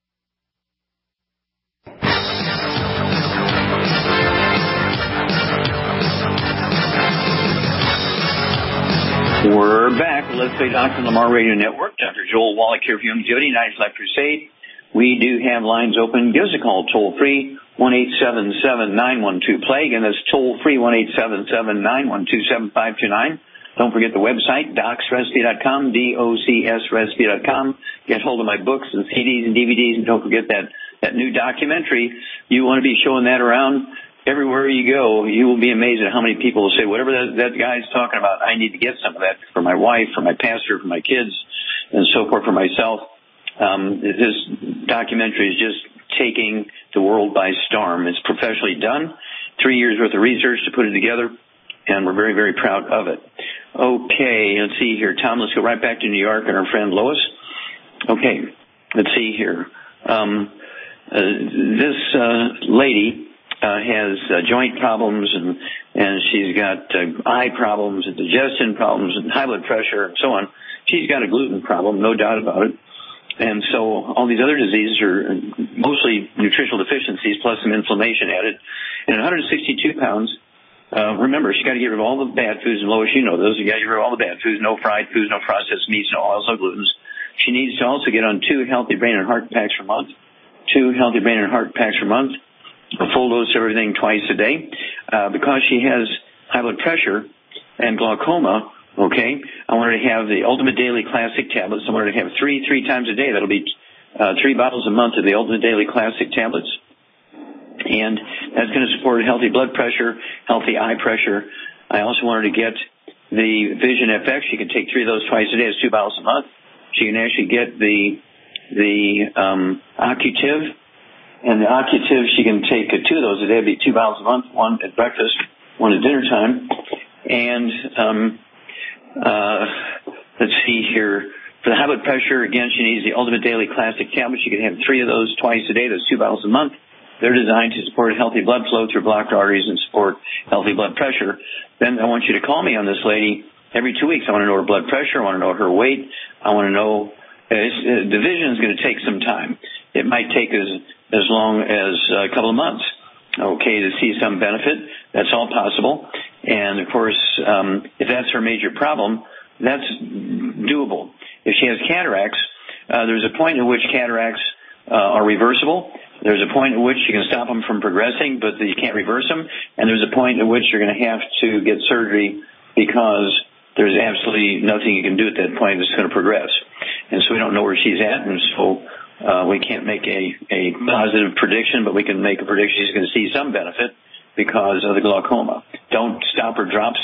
Speaker 3: We're back. Let's Play Doctor Lamar Radio Network. Doctor Joel Wallach here for Longevity Night's Life Crusade. We do have lines open. Give us a call toll free, one eight seven seven, nine one two, play. Again, that's toll free, one eight seven seven, nine one two, seven five two nine. Don't forget the website, docs recipe dot com, D O C S recipe dot com. Get hold of my books and C Ds and D V Ds, and don't forget that, that new documentary. You want to be showing that around. everywhere you go, you will be amazed at how many people will say, whatever that, that guy's talking about, I need to get some of that for my wife, for my pastor, for my kids, and so forth, for myself. Um, this documentary is just taking the world by storm. It's professionally done, three years worth of research to put it together, and we're very, very proud of it. Okay, let's see here. Tom, let's go right back to New York and our friend Lois. Okay, let's see here. Um, uh, this uh, lady uh, has uh, joint problems, and, and she's got uh, eye problems and digestion problems and high blood pressure and so on. She's got a gluten problem, no doubt about it. And so all these other diseases are mostly nutritional deficiencies plus some inflammation added. And at one hundred sixty-two pounds, uh, remember, she's got to get rid of all the bad foods. And Lois, you know those. You got to get rid of all the bad foods, no fried foods, no processed meats, no oils, no glutens. She needs to also get on two healthy brain and heart packs per month, two healthy brain and heart packs per month, a full dose of everything twice a day. Uh, because she has high blood pressure and glaucoma, okay, I want her to have the Ultimate Daily Classic tablets. I want her to have three, three times a day. That'll be uh, three bottles a month of the Ultimate Daily Classic tablets. And that's going to support healthy blood pressure, healthy eye pressure. I also want her to get the Vision F X. She can take three of those twice a day. It's two bottles a month. She can actually get the the um, Occutive. And the Occutive, she can take uh, two of those a day. It'd be two bottles a month, one at breakfast, one at dinner time. And um, uh, let's see here. For the high blood pressure, again, she needs the Ultimate Daily Classic tablets. She can have three of those twice a day. That's two bottles a month. They're designed to support healthy blood flow through blocked arteries and support healthy blood pressure. Then I want you to call me on this lady every two weeks. I want to know her blood pressure. I want to know her weight. I want to know. Uh, uh, the vision is going to take some time. It might take as as long as a couple of months, okay, to see some benefit. That's all possible. And of course, um, if that's her major problem, that's doable. If she has cataracts, uh, there's a point at which cataracts uh, are reversible. There's a point at which you can stop them from progressing, but you can't reverse them. And there's a point at which you're going to have to get surgery because there's absolutely nothing you can do at that point that's going to progress. And so we don't know where she's at, and so uh, we can't make a, a positive prediction, but we can make a prediction she's going to see some benefit because of the glaucoma. Don't stop her drops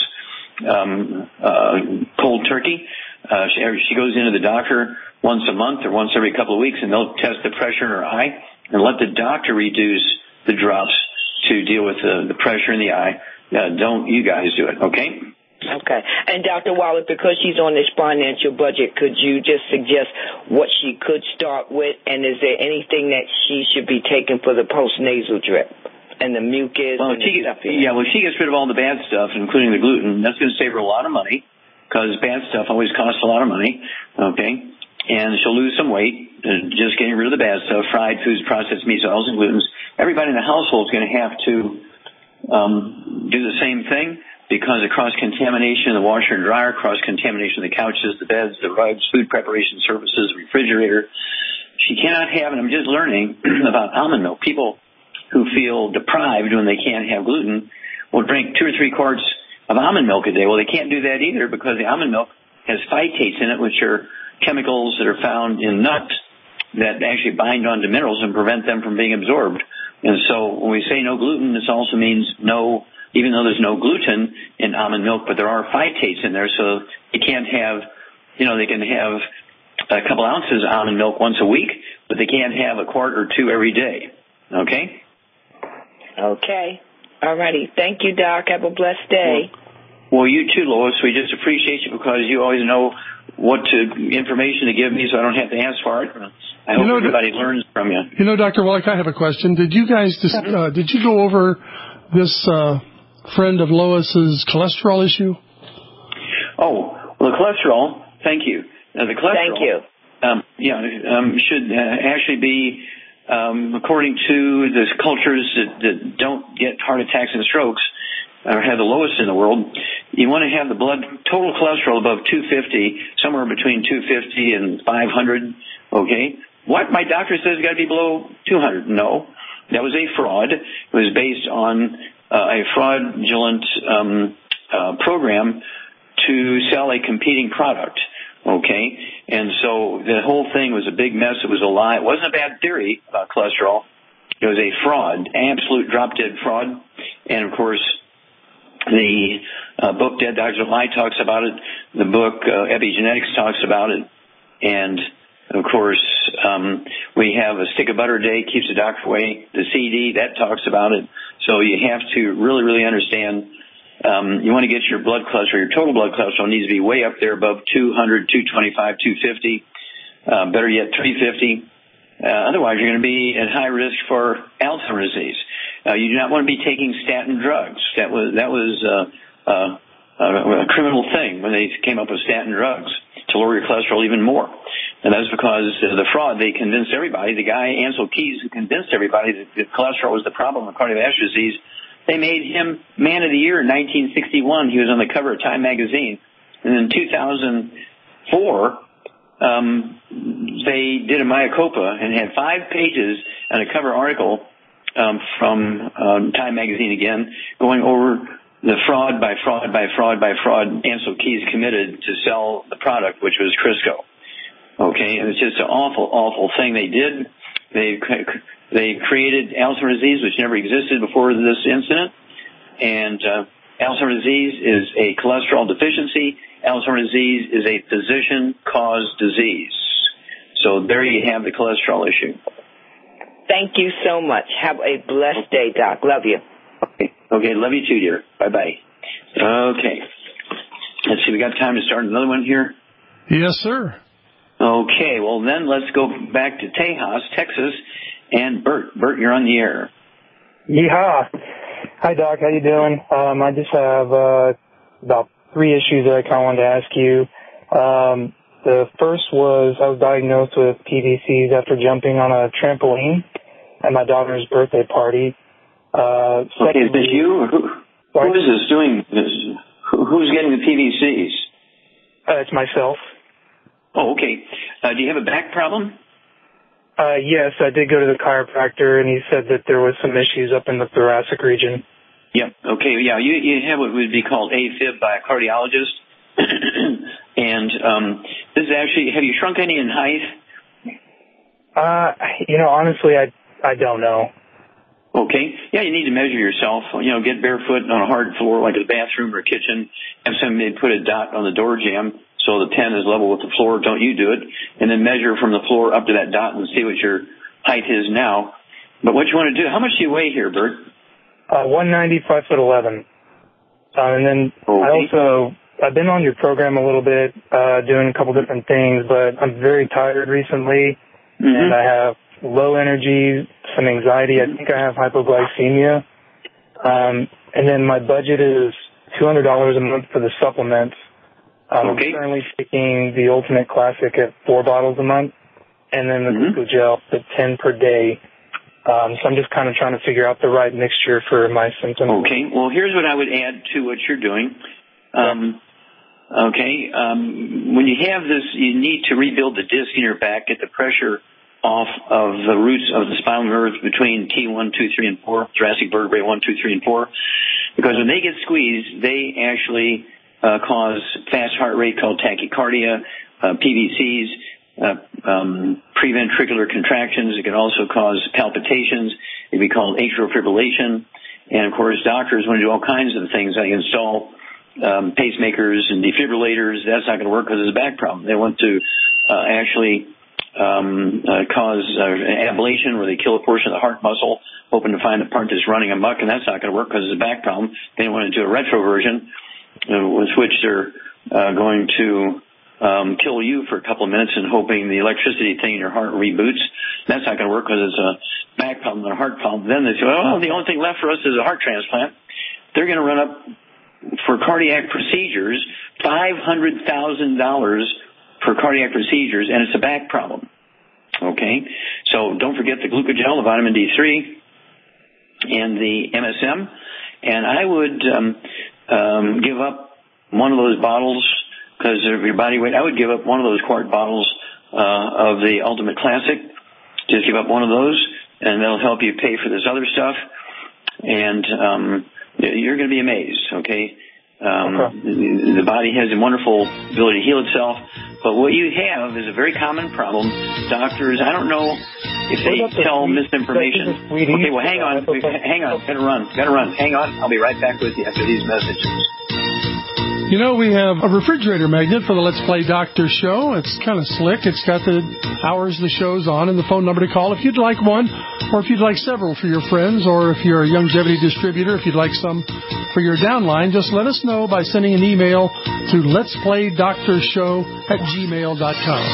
Speaker 3: um, uh, cold turkey. Uh, she, she goes into the doctor once a month or once every couple of weeks, and they'll test the pressure in her eye and let the doctor reduce the drops to deal with the, the pressure in the eye. Uh, don't you guys do it, okay?
Speaker 21: Okay. And Doctor Wallach, because she's on this financial budget, could you just suggest what she could start with? And is there anything that she should be taking for the post-nasal drip and the mucus
Speaker 3: well,
Speaker 21: and
Speaker 3: she,
Speaker 21: the stuff?
Speaker 3: Yeah, well, she gets rid of all the bad stuff, including the gluten. That's going to save her a lot of money because bad stuff always costs a lot of money, okay? And she'll lose some weight, uh, just getting rid of the bad stuff, fried foods, processed meats, oils, and glutens. Everybody in the household is going to have to um, do the same thing because of cross-contamination in the washer and dryer, cross-contamination in the couches, the beds, the rugs, food preparation services, refrigerator. She cannot have, and I'm just learning about almond milk. People who feel deprived when they can't have gluten will drink two or three quarts of almond milk a day. Well, they can't do that either because the almond milk has phytates in it, which are chemicals that are found in nuts that actually bind onto minerals and prevent them from being absorbed. And so when we say no gluten, this also means no, even though there's no gluten in almond milk, but there are phytates in there, so they can't have, you know, they can have a couple ounces of almond milk once a week, but they can't have a quart or two every day. Okay?
Speaker 21: Okay. All righty. Thank you, Doc. Have a blessed day.
Speaker 3: Well, well, you too, Lois. We just appreciate you because you always know what to, information to give me so I don't have to ask for it. I hope you know, everybody learns from you.
Speaker 8: You know, Doctor Wallach, I have a question. Did you guys, just, uh, did you go over this uh, friend of Lois's cholesterol issue?
Speaker 3: Oh, well, the cholesterol, thank you. Uh, the cholesterol.
Speaker 21: Thank you.
Speaker 3: Um, yeah, um, should uh, actually be, um, according to the cultures that, that don't get heart attacks and strokes, or have the lowest in the world, you want to have the blood total cholesterol above two fifty, somewhere between two fifty and five hundred, okay? What? My doctor says it's got to be below two hundred. No, that was a fraud. It was based on uh, a fraudulent um, uh, program to sell a competing product, okay? And so the whole thing was a big mess. It was a lie. It wasn't a bad theory about cholesterol. It was a fraud, absolute drop-dead fraud. And, of course, the uh, book Dead Doctors Don't Lie talks about it. The book uh, Epigenetics talks about it. And, of course, um, we have a Stick of Butter Day, Keeps the Doctor Away. The C D, that talks about it. So you have to really, really understand, um, you want to get your blood cholesterol, your total blood cholesterol needs to be way up there above two hundred, two twenty-five, two fifty, uh, better yet three fifty. Uh, otherwise, you're going to be at high risk for Alzheimer's disease. Uh, you do not want to be taking statin drugs. That was that was uh, uh, a criminal thing when they came up with statin drugs to lower your cholesterol even more. And that's because uh, the fraud, they convinced everybody, the guy, Ansel Keys, who convinced everybody that, that cholesterol was the problem with cardiovascular disease, they made him Man of the Year in nineteen sixty-one. He was on the cover of Time magazine. And in two thousand four, um, they did a Mea Culpa and had five pages on a cover article um, from um, Time magazine again, going over the fraud by fraud by fraud by fraud Ansel Keys committed to sell the product, which was Crisco. Okay, and it's just an awful, awful thing they did. They they created Alzheimer's disease, which never existed before this incident. And uh, Alzheimer's disease is a cholesterol deficiency. Alzheimer's disease is a physician-caused disease. So there you have the cholesterol issue.
Speaker 21: Thank you so much. Have a blessed day, Doc. Love you.
Speaker 3: Okay, okay, love you too, dear. Bye-bye. Okay. Let's see, we got time to start another one here?
Speaker 8: Yes, sir.
Speaker 3: Okay, well then let's go back to Tejas, Texas, and Bert. Bert, you're on the air.
Speaker 2: Yeehaw. Hi, Doc. How you doing? Um, I just have uh, about three issues that I kind of wanted to ask you. Um, the first was I was diagnosed with P V Cs after jumping on a trampoline at my daughter's birthday party. Uh,
Speaker 3: okay, is this you? Or who, who is this doing this? Who, who's getting the P V Cs?
Speaker 2: Uh, it's myself.
Speaker 3: Oh, okay. Uh, do you have a back problem?
Speaker 2: Uh, yes, I did go to the chiropractor, and he said that there was some issues up in the thoracic region.
Speaker 3: Yep. Okay. Yeah. You you have what would be called AFib by a cardiologist, and um, this is actually. Have you shrunk any in height?
Speaker 2: Uh, you know, honestly, I I don't know.
Speaker 3: Okay. Yeah, you need to measure yourself. You know, get barefoot on a hard floor like a bathroom or a kitchen. Have somebody put a dot on the door jamb so the ten is level with the floor. Don't you do it. And then measure from the floor up to that dot and see what your height is now. But what you want to do, how much do you weigh here, Bert?
Speaker 2: Uh, one ninety, five foot eleven. Uh, and then okay. I also, I've been on your program a little bit, uh, doing a couple different things, but I'm very tired recently, mm-hmm. and I have low energy, some anxiety. I think I have hypoglycemia. Um, and then my budget is two hundred dollars a month for the supplements. Um, okay. I'm currently taking the Ultimate Classic at four bottles a month, and then the mm-hmm. Glucogel at ten per day. Um, so I'm just kind of trying to figure out the right mixture for my symptoms.
Speaker 3: Okay. Well, here's what I would add to what you're doing. Um, okay. Um, when you have this, you need to rebuild the disc in your back, get the pressure off of the roots of the spinal nerves between T one, two, three, and four, thoracic vertebrae one, two, three, and four. Because when they get squeezed, they actually uh, cause fast heart rate called tachycardia, uh, P V Cs, uh, um, preventricular contractions. It can also cause palpitations. It can be called atrial fibrillation. And, of course, doctors want to do all kinds of things like install um, pacemakers and defibrillators. That's not going to work because it's a back problem. They want to uh, actually um, uh, cause uh, ablation where they kill a portion of the heart muscle, hoping to find the part that's running amok, and that's not going to work because it's a back problem. They want to do a retroversion, uh, with which they're uh, going to um, kill you for a couple of minutes and hoping the electricity thing in your heart reboots. That's not going to work because it's a back problem and a heart problem. Then they say, oh, the only thing left for us is a heart transplant. They're going to run up for cardiac procedures five hundred thousand dollars for cardiac procedures, and it's a back problem. Okay? So don't forget the Glucogel, the vitamin D three, and the M S M. And I would um, um, give up one of those bottles because of your body weight. I would give up one of those quart bottles uh, of the Ultimate Classic. Just give up one of those, and that'll help you pay for this other stuff. And um, you're going to be amazed, okay? Um, okay. The body has a wonderful ability to heal itself. But what you have is a very common problem. Doctors, I don't know if they tell misinformation, okay, well, hang on, hang on, gotta run, gotta run, hang on. I'll be right back with you after these messages.
Speaker 8: You know, we have a refrigerator magnet for the Let's Play Doctor show. It's kind of slick. It's got the hours the show's on and the phone number to call if you'd like one, or if you'd like several for your friends, or if you're a longevity distributor, if you'd like some for your downline, just let us know by sending an email to let's play doctor show at gmail dot com.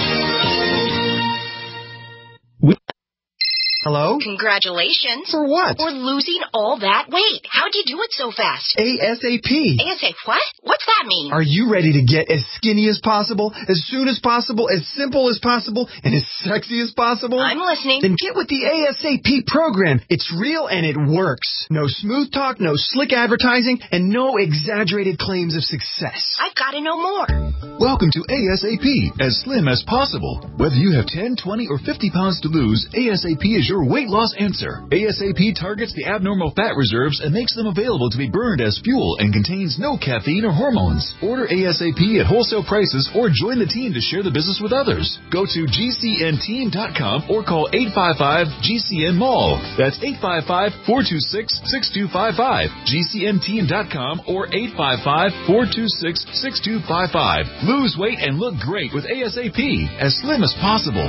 Speaker 4: Hello?
Speaker 22: Congratulations.
Speaker 4: For what?
Speaker 22: For losing all that weight. How'd you do it so fast?
Speaker 4: ASAP.
Speaker 22: ASAP what? What's that mean?
Speaker 4: Are you ready to get as skinny as possible, as soon as possible, as simple as possible, and as sexy as possible?
Speaker 22: I'm listening.
Speaker 4: Then get with the ASAP program. It's real and it works. No smooth talk, no slick advertising, and no exaggerated claims of success.
Speaker 22: I've got to know more.
Speaker 23: Welcome to ASAP, as slim as possible. Whether you have ten, twenty, or fifty pounds to lose, ASAP is your weight loss answer. ASAP targets the abnormal fat reserves and makes them available to be burned as fuel and contains no caffeine or hormones. Order ASAP at wholesale prices or join the team to share the business with others. Go to G C N team dot com or call eight five five G C N mall. That's eight five five, four two six, six two five five. G C N team dot com or eight five five, four two six, six two five five. Lose weight and look great with ASAP, as slim as possible.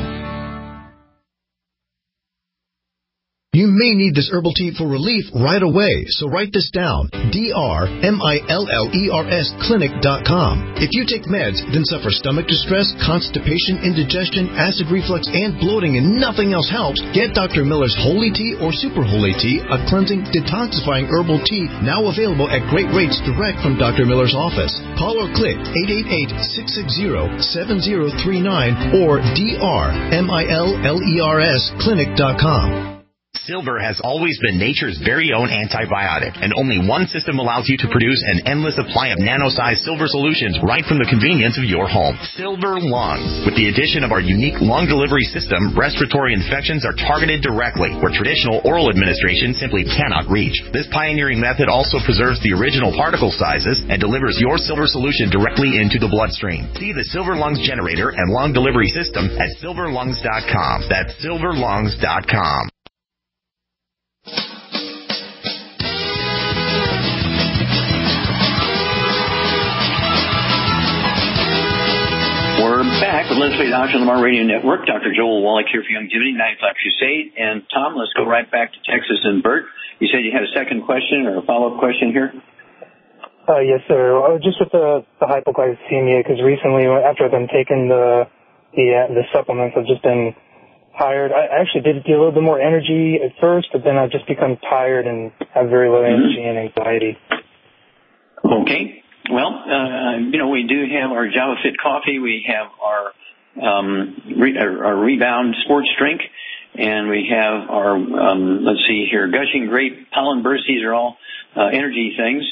Speaker 24: You may need this herbal tea for relief right away, so write this down. D R M I L L E R S clinic dot com. If you take meds, then suffer stomach distress, constipation, indigestion, acid reflux, and bloating, and nothing else helps, get Doctor Miller's Holy Tea or Super Holy Tea, a cleansing, detoxifying herbal tea now available at great rates direct from Doctor Miller's office. Call or click eight eight eight, six six zero, seven zero three nine or D R M I L L E R S clinic dot com.
Speaker 25: Silver has always been nature's very own antibiotic, and only one system allows you to produce an endless supply of nano-sized silver solutions right from the convenience of your home. Silver Lungs. With the addition of our unique lung delivery system, respiratory infections are targeted directly, where traditional oral administration simply cannot reach. This pioneering method also preserves the original particle sizes and delivers your silver solution directly into the bloodstream. See the Silver Lungs generator and lung delivery system at silver lungs dot com. That's silver lungs dot com.
Speaker 3: We're back with Let's Play Doctor on the Mar Radio Network. Doctor Joel Wallach here for Longevity, ninety-five Crusade. And Tom, let's go right back to Texas. And Bert, you said you had a second question or a follow-up question here?
Speaker 2: Uh, yes, sir. Uh, just with the, the hypoglycemia, because recently, after I've been taking the the, uh, the supplements, I've just been tired. I actually did get a little bit more energy at first, but then I've just become tired and have very low energy mm-hmm. and anxiety.
Speaker 3: Okay. Well, uh, you know, we do have our Java Fit coffee. We have our, um, re- our Rebound sports drink. And we have our, um, let's see here, Gushing Grape Pollen Burst. These are all uh, energy things.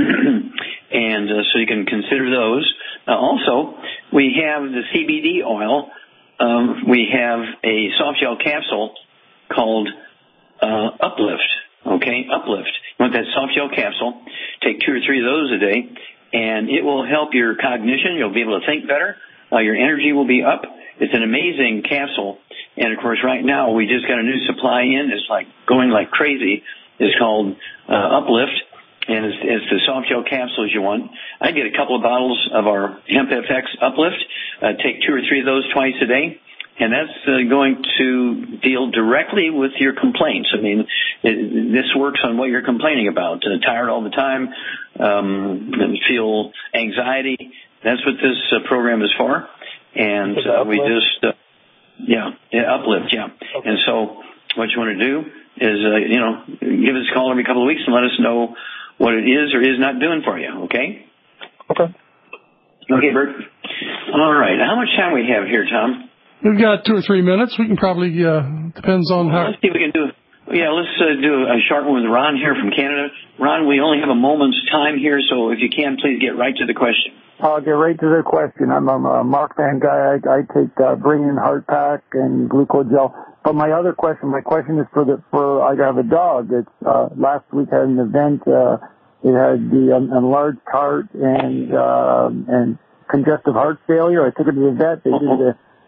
Speaker 3: and uh, so you can consider those. Uh, also, we have the C B D oil. Um, we have a soft gel capsule called uh, Uplift. Okay, Uplift. You want that soft gel capsule? Take two or three of those a day. And it will help your cognition. You'll be able to think better. Uh, your energy will be up. It's an amazing capsule. And, of course, right now we just got a new supply in. It's like going like crazy. It's called uh, Uplift. And it's, it's the soft gel capsules you want. I get a couple of bottles of our Hemp F X Uplift. Uh, take two or three of those twice a day. And that's uh, going to deal directly with your complaints. I mean, it, this works on what you're complaining about. Uh, tired all the time, um, feel anxiety. That's what this uh, program is for. And uh, we just, uh, yeah, yeah, Uplift, yeah. Okay. And so what you want to do is, uh, you know, give us a call every couple of weeks and let us know what it is or is not doing for you, okay?
Speaker 2: Okay.
Speaker 3: Okay, Bert. All right. How much time we have here, Tom?
Speaker 8: We've got two or three minutes. We can probably, uh, depends on how.
Speaker 3: Let's see if we can do, yeah, let's uh, do a short one with Ron here from Canada. Ron, we only have a moment's time here, so if you can, please get right to the question.
Speaker 26: I'll get right to the question. I'm a Mark Van guy. I, I take uh, Bring-In Heart Pack and Glucogel. But my other question, my question is for the, for, I have a dog. It's, uh, last week had an event, uh, it had the um, enlarged heart and, uh, and congestive heart failure. I took it to the vet. They did the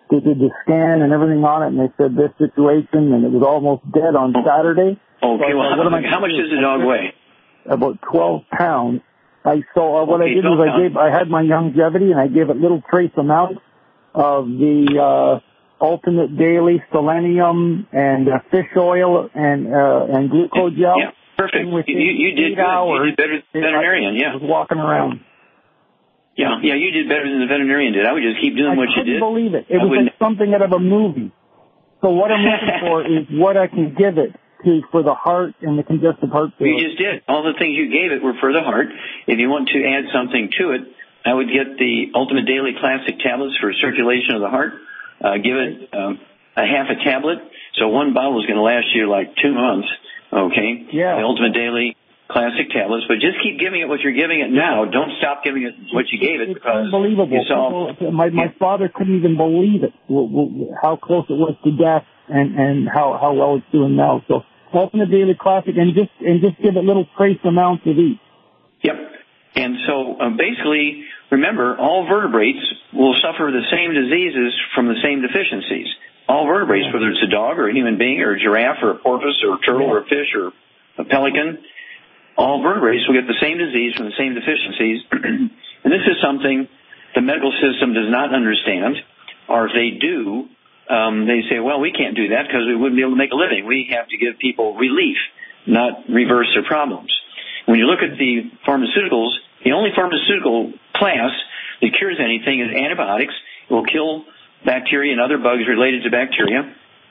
Speaker 26: they did the scan and everything on it, and they said this situation, and it was almost dead on Saturday.
Speaker 3: Okay,
Speaker 26: so
Speaker 3: well,
Speaker 26: thought,
Speaker 3: how, how much does the dog weigh?
Speaker 26: About twelve pounds. I so uh, what
Speaker 3: okay,
Speaker 26: I did was I gave I had my longevity, and I gave it little trace amounts of the uh, Ultimate Daily Selenium and uh, fish oil and uh, and glucogel.
Speaker 3: Yeah, perfect. You, you did good.
Speaker 26: Hours,
Speaker 3: you did better than the veterinarian. Yeah,
Speaker 26: I was walking around.
Speaker 3: Yeah, yeah, you did better than the veterinarian did. I would just keep doing
Speaker 26: I
Speaker 3: what you did.
Speaker 26: I couldn't believe it. It
Speaker 3: I
Speaker 26: was
Speaker 3: wouldn't...
Speaker 26: like something out of a movie. So what I'm looking for is what I can give it to for the heart and the congestive heart failure.
Speaker 3: You just did. All the things you gave it were for the heart. If you want to add something to it, I would get the Ultimate Daily Classic tablets for circulation of the heart. Uh, give it um, a half a tablet. So one bottle is going to last you like two months. Okay?
Speaker 26: Yeah.
Speaker 3: The Ultimate Daily Classic tablets, but just keep giving it what you're giving it now. Don't stop giving it what you gave it
Speaker 26: it's
Speaker 3: because
Speaker 26: unbelievable.
Speaker 3: you saw.
Speaker 26: People, my my father couldn't even believe it. How close it was to death, and and how how well it's doing now. So Ultimate Daily Classic, and just and just give it little trace amounts of each.
Speaker 3: Yep. And so um, basically, remember, all vertebrates will suffer the same diseases from the same deficiencies. All vertebrates, whether it's a dog or a human being or a giraffe or a porpoise or a turtle or a fish or a pelican. All vertebrates will get the same disease from the same deficiencies, and this is something the medical system does not understand, or if they do, um, they say, well, we can't do that because we wouldn't be able to make a living. We have to give people relief, not reverse their problems. When you look at the pharmaceuticals, the only pharmaceutical class that cures anything is antibiotics. It will kill bacteria and other bugs related to bacteria,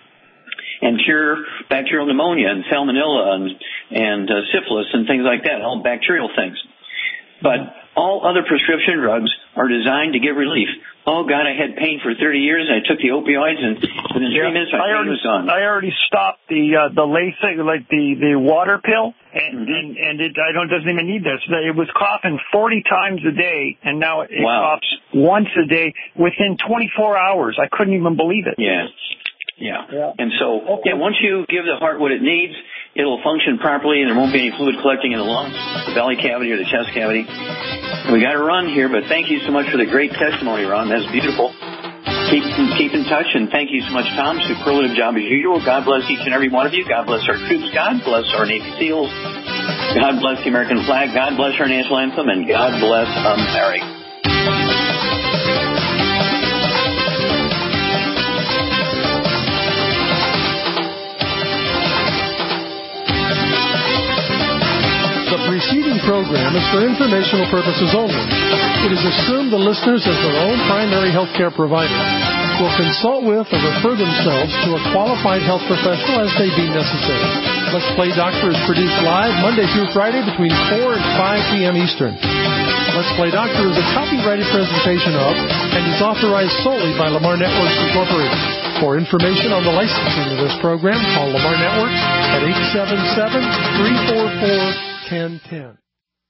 Speaker 3: and cure bacterial pneumonia and salmonella and, and uh, syphilis and things like that, all bacterial things. But all other prescription drugs are designed to give relief. Oh, God, I had pain for thirty years, and I took the opioids, and within three
Speaker 5: yeah,
Speaker 3: minutes my
Speaker 5: I
Speaker 3: pain
Speaker 5: already,
Speaker 3: was gone.
Speaker 5: I already stopped the uh, the Lasix, like the, the water pill, and
Speaker 3: mm-hmm.
Speaker 5: and, and it I don't doesn't even need this. It was coughing forty times a day, and now it, it
Speaker 3: wow.
Speaker 5: coughs once a day within twenty-four hours. I couldn't even believe it.
Speaker 3: Yeah. Yeah.
Speaker 26: yeah.
Speaker 3: And so, okay. yeah, once you give the heart what it needs, it'll function properly and there won't be any fluid collecting in the lungs, the belly cavity or the chest cavity. We got to run here, but thank you so much for the great testimony, Ron. That's beautiful. Keep, keep in touch, and thank you so much, Tom. Superlative job as usual. God bless each and every one of you. God bless our troops. God bless our Navy SEALs. God bless the American flag. God bless our national anthem, and God bless America.
Speaker 8: The preceding program is for informational purposes only. It is assumed the listeners, as their own primary health care provider, will consult with or refer themselves to a qualified health professional as they deem necessary. Let's Play Doctor is produced live Monday through Friday between four and five p.m. Eastern. Let's Play Doctor is a copyrighted presentation of and is authorized solely by Lamar Networks Incorporated. For information on the licensing of this program, call Lamar Networks at eight seven seven, three four four, one zero one zero.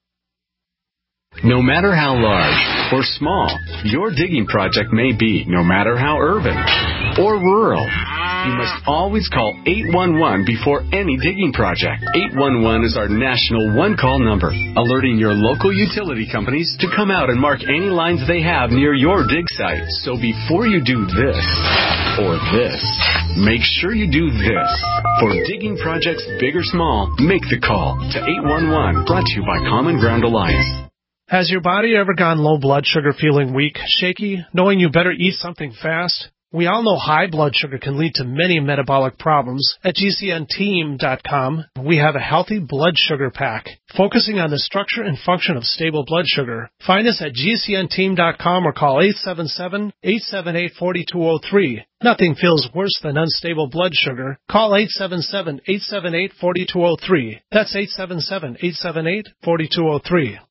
Speaker 6: No matter how large or small your digging project may be, no matter how urban or rural, you must always call eight one one before any digging project. eight one one is our national one-call number, alerting your local utility companies to come out and mark any lines they have near your dig site. So before you do this or this, make sure you do this. For digging projects big or small, make the call to eight one one, brought to you by Common Ground Alliance.
Speaker 7: Has your body ever gone low blood sugar, feeling weak, shaky, knowing you better eat something fast? We all know high blood sugar can lead to many metabolic problems. At G C N team dot com, we have a healthy blood sugar pack, focusing on the structure and function of stable blood sugar. Find us at G C N team dot com or call eight seven seven, eight seven eight, four two zero three. Nothing feels worse than unstable blood sugar. Call eight seven seven, eight seven eight, four two zero three. That's eight seven seven, eight seven eight, four two zero three.